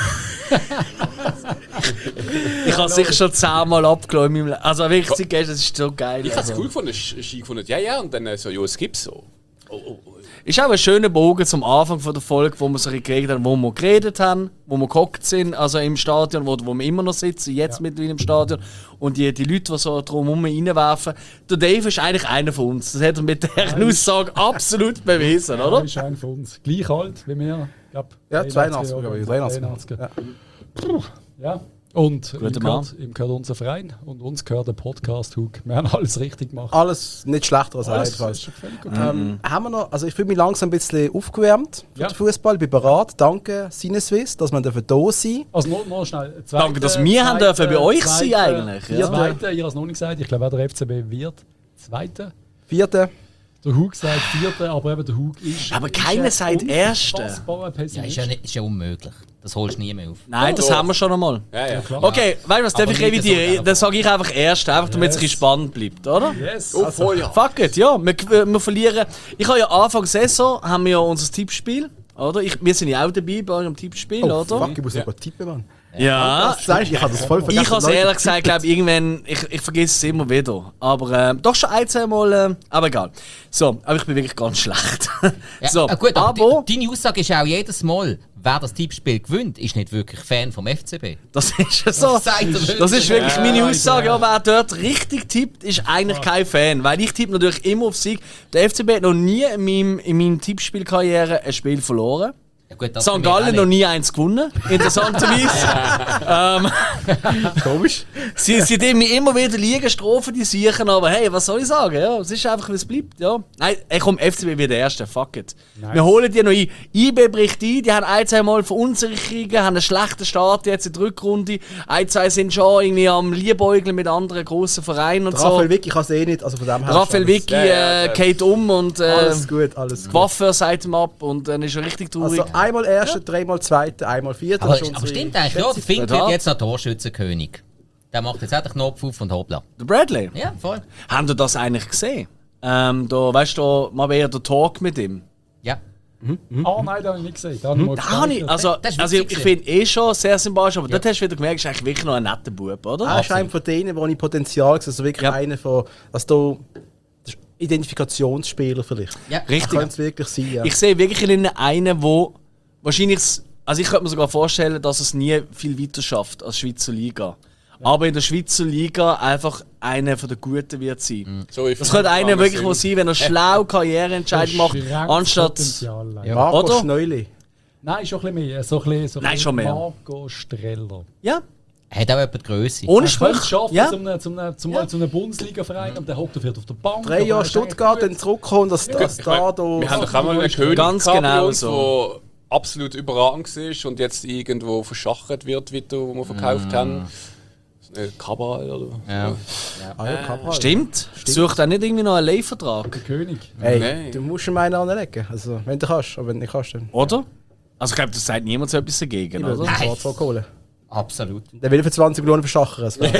Ich habe sicher schon 10-mal abgelassen in meinem Leben. Also wirklich, das ist so geil. Ich habe es Also. cool gefunden, ich gefunden, ja, und dann so, ja, es gibt's so. Ist auch ein schöner Bogen zum Anfang von der Folge, wo wir so geredet haben, wo wir geredet haben, wo wir gehockt sind, also im Stadion, wo wir immer noch sitzen, jetzt mittlerweile im Stadion. Und die Leute, die so drumherum reinwerfen. Der Dave ist eigentlich einer von uns. Das hat er mit dieser Aussage absolut bewiesen, Ja, oder? ist einer von uns. Gleich alt wie wir. Ich glaub, Ja, 82, Jahre. glaube ich. 83. 83. Ja. Und ihm Mann. gehört unser Verein und uns gehört der Podcast Hook. Wir haben alles richtig gemacht. Alles nicht schlechter als Alles einfach. ist schon völlig gut. Haben wir noch, also ich fühle mich langsam ein bisschen aufgewärmt für Ja. den Fußball. Ich bin bereit. Danke Sinneswiss, dass wir da sein. Also noch schnell. Danke, dass wir haben dürfen bei euch sein eigentlich. Ja. Zweite, ihr habt es noch nicht gesagt, ich glaube auch der FCB wird Zweite. Vierte. Der Hug sagt Vierte, aber eben der Hug ist. Aber keiner ist sagt Erste. unfassbarer Ja, Pessimist. ist ja unmöglich. Das holst du nie mehr auf. Nein, das Doch. haben wir schon einmal. Ja. Klar. Okay, weißt du was, darf Aber ich nicht revidieren? so Dann sage ich einfach erst, einfach damit es ein Yes. bisschen spannend bleibt, oder? Yes. Oh, voll, ja. Fuck it, ja. Wir verlieren. Ich habe ja Anfang Saison haben wir ja unser Tippspiel, oder? Wir sind ja auch dabei bei eurem Tippspiel, Oh, oder? fuck, ich muss sogar tippen, Mann. Ja. Das sagst du, ich habe das voll vergessen. Ich habe es ehrlich gesagt, glaube irgendwann, ich vergesse es immer wieder. Aber doch schon ein, zwei Mal, aber egal. So, aber ich bin wirklich ganz schlecht. Ja, so, gut, aber aber deine Aussage ist auch jedes Mal, wer das Tippspiel gewinnt, ist nicht wirklich Fan vom FCB. das ist ja so. sagt er nicht. Das ist wirklich meine Aussage. ja. Ja, wer dort richtig tippt, ist eigentlich kein Fan. Weil ich tippe natürlich immer auf Sieg. Der FCB hat noch nie in meinem Tippspielkarriere ein Spiel verloren. Ja, gut, das St. bei mir Gallen auch noch nicht. nie eins gewonnen, interessanterweise. Komisch. Sie tun mir immer wieder Liegenstrophen, die sichern, aber hey, was soll ich sagen? Ja, es ist einfach, wie es bleibt. Ja. Nein, komm, FCB wird der Erste, fuck it. Nice. Wir holen die noch ein. IB bricht ein, die haben ein, zwei Mal Verunsicherungen, haben einen schlechten Start jetzt in der Rückrunde. Ein, zwei sind schon irgendwie am Liebäugeln mit anderen grossen Vereinen und so. Raphael Vicky kann es eh nicht, also von dem her. Raphael ist Vicky Ja, geht um und Alles gut, alles die gut. Waffe sagt ihm ab und dann ist er richtig traurig. Also einmal Erste, dreimal Zweite, einmal Vierte. Aber, das ist aber unsere stimmt eigentlich, ja, der Fink Total. wird jetzt noch Torschützenkönig. Der macht jetzt auch den Knopf auf und hoppla. Der Bradley. Ja, voll. Habt ihr das eigentlich gesehen? Da, weißt du, mal wäre der Talk mit ihm. Ja. Ah, nein, das habe ich nicht gesehen. Da habe ich mal Da habe ich, gespeichert. also, Das ist also ich witzig finde ich schon sehr sympathisch, aber dort hast du wieder gemerkt, ist eigentlich wirklich noch ein netter Bub, oder? Er ist einer von denen, wo ich Potenzial sehe. Also wirklich Ja. einer von. Also da, das ist Identifikationsspieler vielleicht. Ja. Richtig. Könnte es wirklich sein, ja. Ich sehe wirklich in ihnen einen, der wahrscheinlich, also ich könnte mir sogar vorstellen, dass es nie viel weiter schafft als Schweizer Liga. Aber in der Schweizer Liga einfach einer von den Guten wird sein. So, ich Das finde, könnte einer wir wirklich sind- wo sein, wenn er schlau Karriereentscheidungen macht, Schränkes anstatt. Potenzial, leider. Ja. Marco Oder? Schneuli. Nein, schon ein bisschen mehr. So ein bisschen, so ein Nein, bisschen schon mehr. Marco Streller. Ja, Hat auch jemand Größe. ohne Er könnte es Spruch. schaffen Ja. zum einem Bundesliga-Verein und der hockt dafür auf der Bank. 3 Jahre aber er ist Stuttgart, eigentlich dann zurückkommen, dass Wir haben doch einmal einen König Ganz gehabt bei genau uns, so. der absolut überragend war und jetzt irgendwo verschachert wird, wie wo wir verkauft haben. Cabral oder? Ja. Ah, ja, Cabral. Stimmt. Sucht er nicht irgendwie noch einen Leihvertrag? der König. Hey, Nein. du musst ihm einen anlegen. Also, wenn du kannst, aber wenn du nicht kannst, dann. Oder? Also ich glaube, das sagt niemand so etwas dagegen, Ich will oder? den Schwarzwald holen. Absolut. Der will für 20 Millionen verschachern. So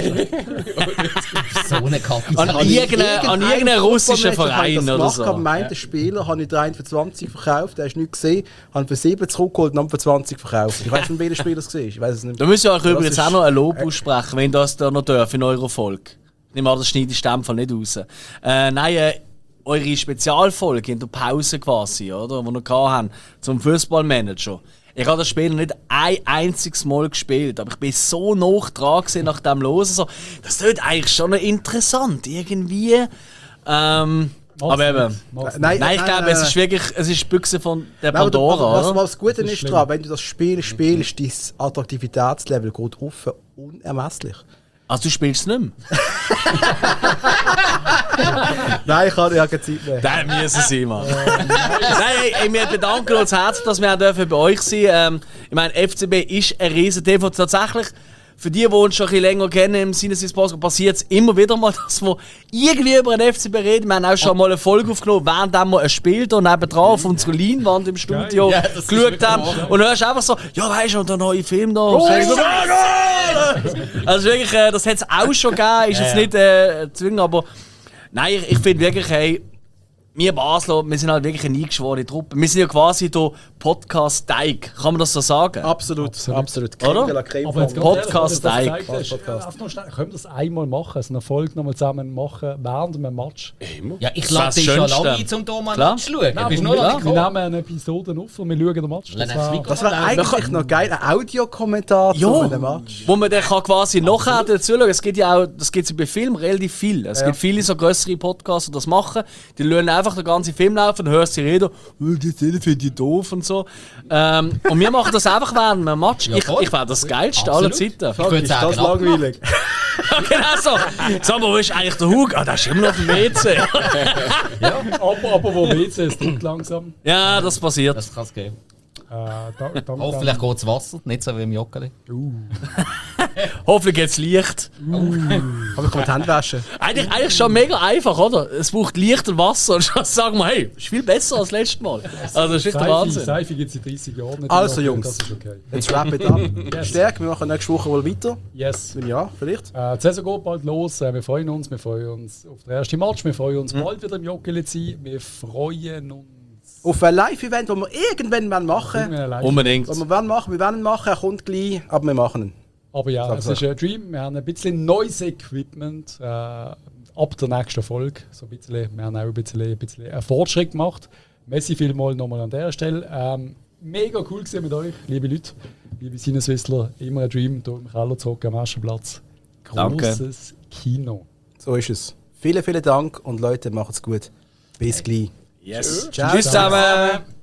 eine Karte. An irgendeinen russischen Verein oder so. Am meinen Spieler habe ich den einen für 20 verkauft, der hast du nicht gesehen, habe ihn für 7 zurückgeholt und dann für 20 verkauft. Ich weiß nicht, welcher Spieler es war. Ich weiß es nicht. Da müsst ihr euch Das übrigens ist- auch noch ein Lob aussprechen, wenn das da noch dürfen in eurer Folge. Ich nehme an, das schneide ich in dem Fall nicht raus. Nein, eure Spezialfolge in der Pause quasi, oder? Die wir noch hatten, zum Fußballmanager. Ich habe das Spiel noch nicht ein einziges Mal gespielt, aber ich bin so nah dran gewesen nach dem Losen. So, das ist eigentlich schon noch interessant, irgendwie. Aber eben. Nein, ich glaube, es ist wirklich, es ist die Büchse von der Nein, aber Pandora, was oder? das Gute ist ist schlimm. daran, wenn du das Spiel spielst, dein Attraktivitätslevel geht auf unermesslich. Also du spielst es nicht mehr? Nein, ich habe ja keine Zeit mehr. Nein, müssen sie, Mann. Nein, wir bedanken uns herzlich, dass wir auch dürfen bei euch sein dürfen. Ich meine, FCB ist ein riesen TV. Tatsächlich, für die uns schon ein bisschen länger kennen im Sinneswiss Podcast, passiert es immer wieder mal, dass wir irgendwie über den FCB reden. Wir haben auch schon mal eine Folge aufgenommen, während wir ein Spiel da nebenan auf unserer Leinwand im Studio geschaut haben. Und dann hörst du einfach so, ja weißt du, der neue Film da. Also wirklich, das hat es auch schon gegeben, ist jetzt nicht zwingend, aber nein, ich finde wirklich, hey, wir Basler, wir sind halt wirklich eine eingeschworene Truppe. Wir sind ja quasi der Podcast-Teig. Kann man das so sagen? Absolut. Oder? De la Creme Aber jetzt vom- Podcast-Teig. Können wir das einmal machen, also eine Folge nochmal zusammen machen, während einem Match? Ja, ich Das lade ist dich das schon Schönste. lange ein, um hier mal Klar. nachzuschauen. Du bist wir, nur noch wir nehmen eine Episode auf und wir schauen den Match. Lass Das das war- Mikro- Das wäre eigentlich noch geil, ein Audiokommentar zu Ja, einem Match. wo man dann kann quasi nachher dazu schauen. Es gibt ja auch, das gibt es bei Filmen relativ viel. Es gibt viele so größere Podcasts, die das machen. Die lassen einfach den ganzen Film laufen, dann hörst du sie reden, die Szene finde ich doof und so. Und wir machen das einfach während einem Match. Ja, ich voll. wäre das Geilste aller Absolut. Zeiten. Ich würde sagen, langweilig? Genau so. Sag mal, wo ist eigentlich der Hug? Ah, der ist immer noch auf dem WC. Aber wo WC ist, drückt langsam. Ja, das passiert. Das kann es geben. Hoffentlich. Hoffentlich geht das Wasser, nicht so wie im Joggeli. Hoffentlich geht's Licht. Aber ich kann die Hände waschen. Eigentlich schon mega einfach, oder? Es braucht Licht und Wasser und schon sagen wir, hey, ist viel besser als letztes Mal. Also das ist echt der Wahnsinn. Seife gibt es in 30 Jahren nicht. Also, mehr. Jungs. Das ist okay. Jetzt wrap it up. Stärk, wir machen nächste Woche wohl weiter. Yes. Wenn ja, vielleicht. Die Saison geht bald los. Wir freuen uns auf den ersten Match. Wir freuen uns bald wieder im Joggeli zu sein. Wir freuen uns. Auf ein Live-Event, das wir irgendwann machen wollen. Unbedingt. Was wir werden machen, er kommt gleich, aber wir machen ihn. Aber ja, es ist ein Dream. Wir haben ein bisschen neues Equipment ab der nächsten Folge. So ein bisschen, wir haben auch ein bisschen einen Fortschritt gemacht. Merci vielmals nochmal an der Stelle. Mega cool gewesen mit euch, liebe Leute, liebe Sinneswissler. Immer ein Dream, hier im Keller zu hocken, am Aschenplatz. Danke. Grosses Kino. So ist es. Vielen Dank und Leute, macht's gut. Bis gleich. Yes. Ciao Tschüss zusammen.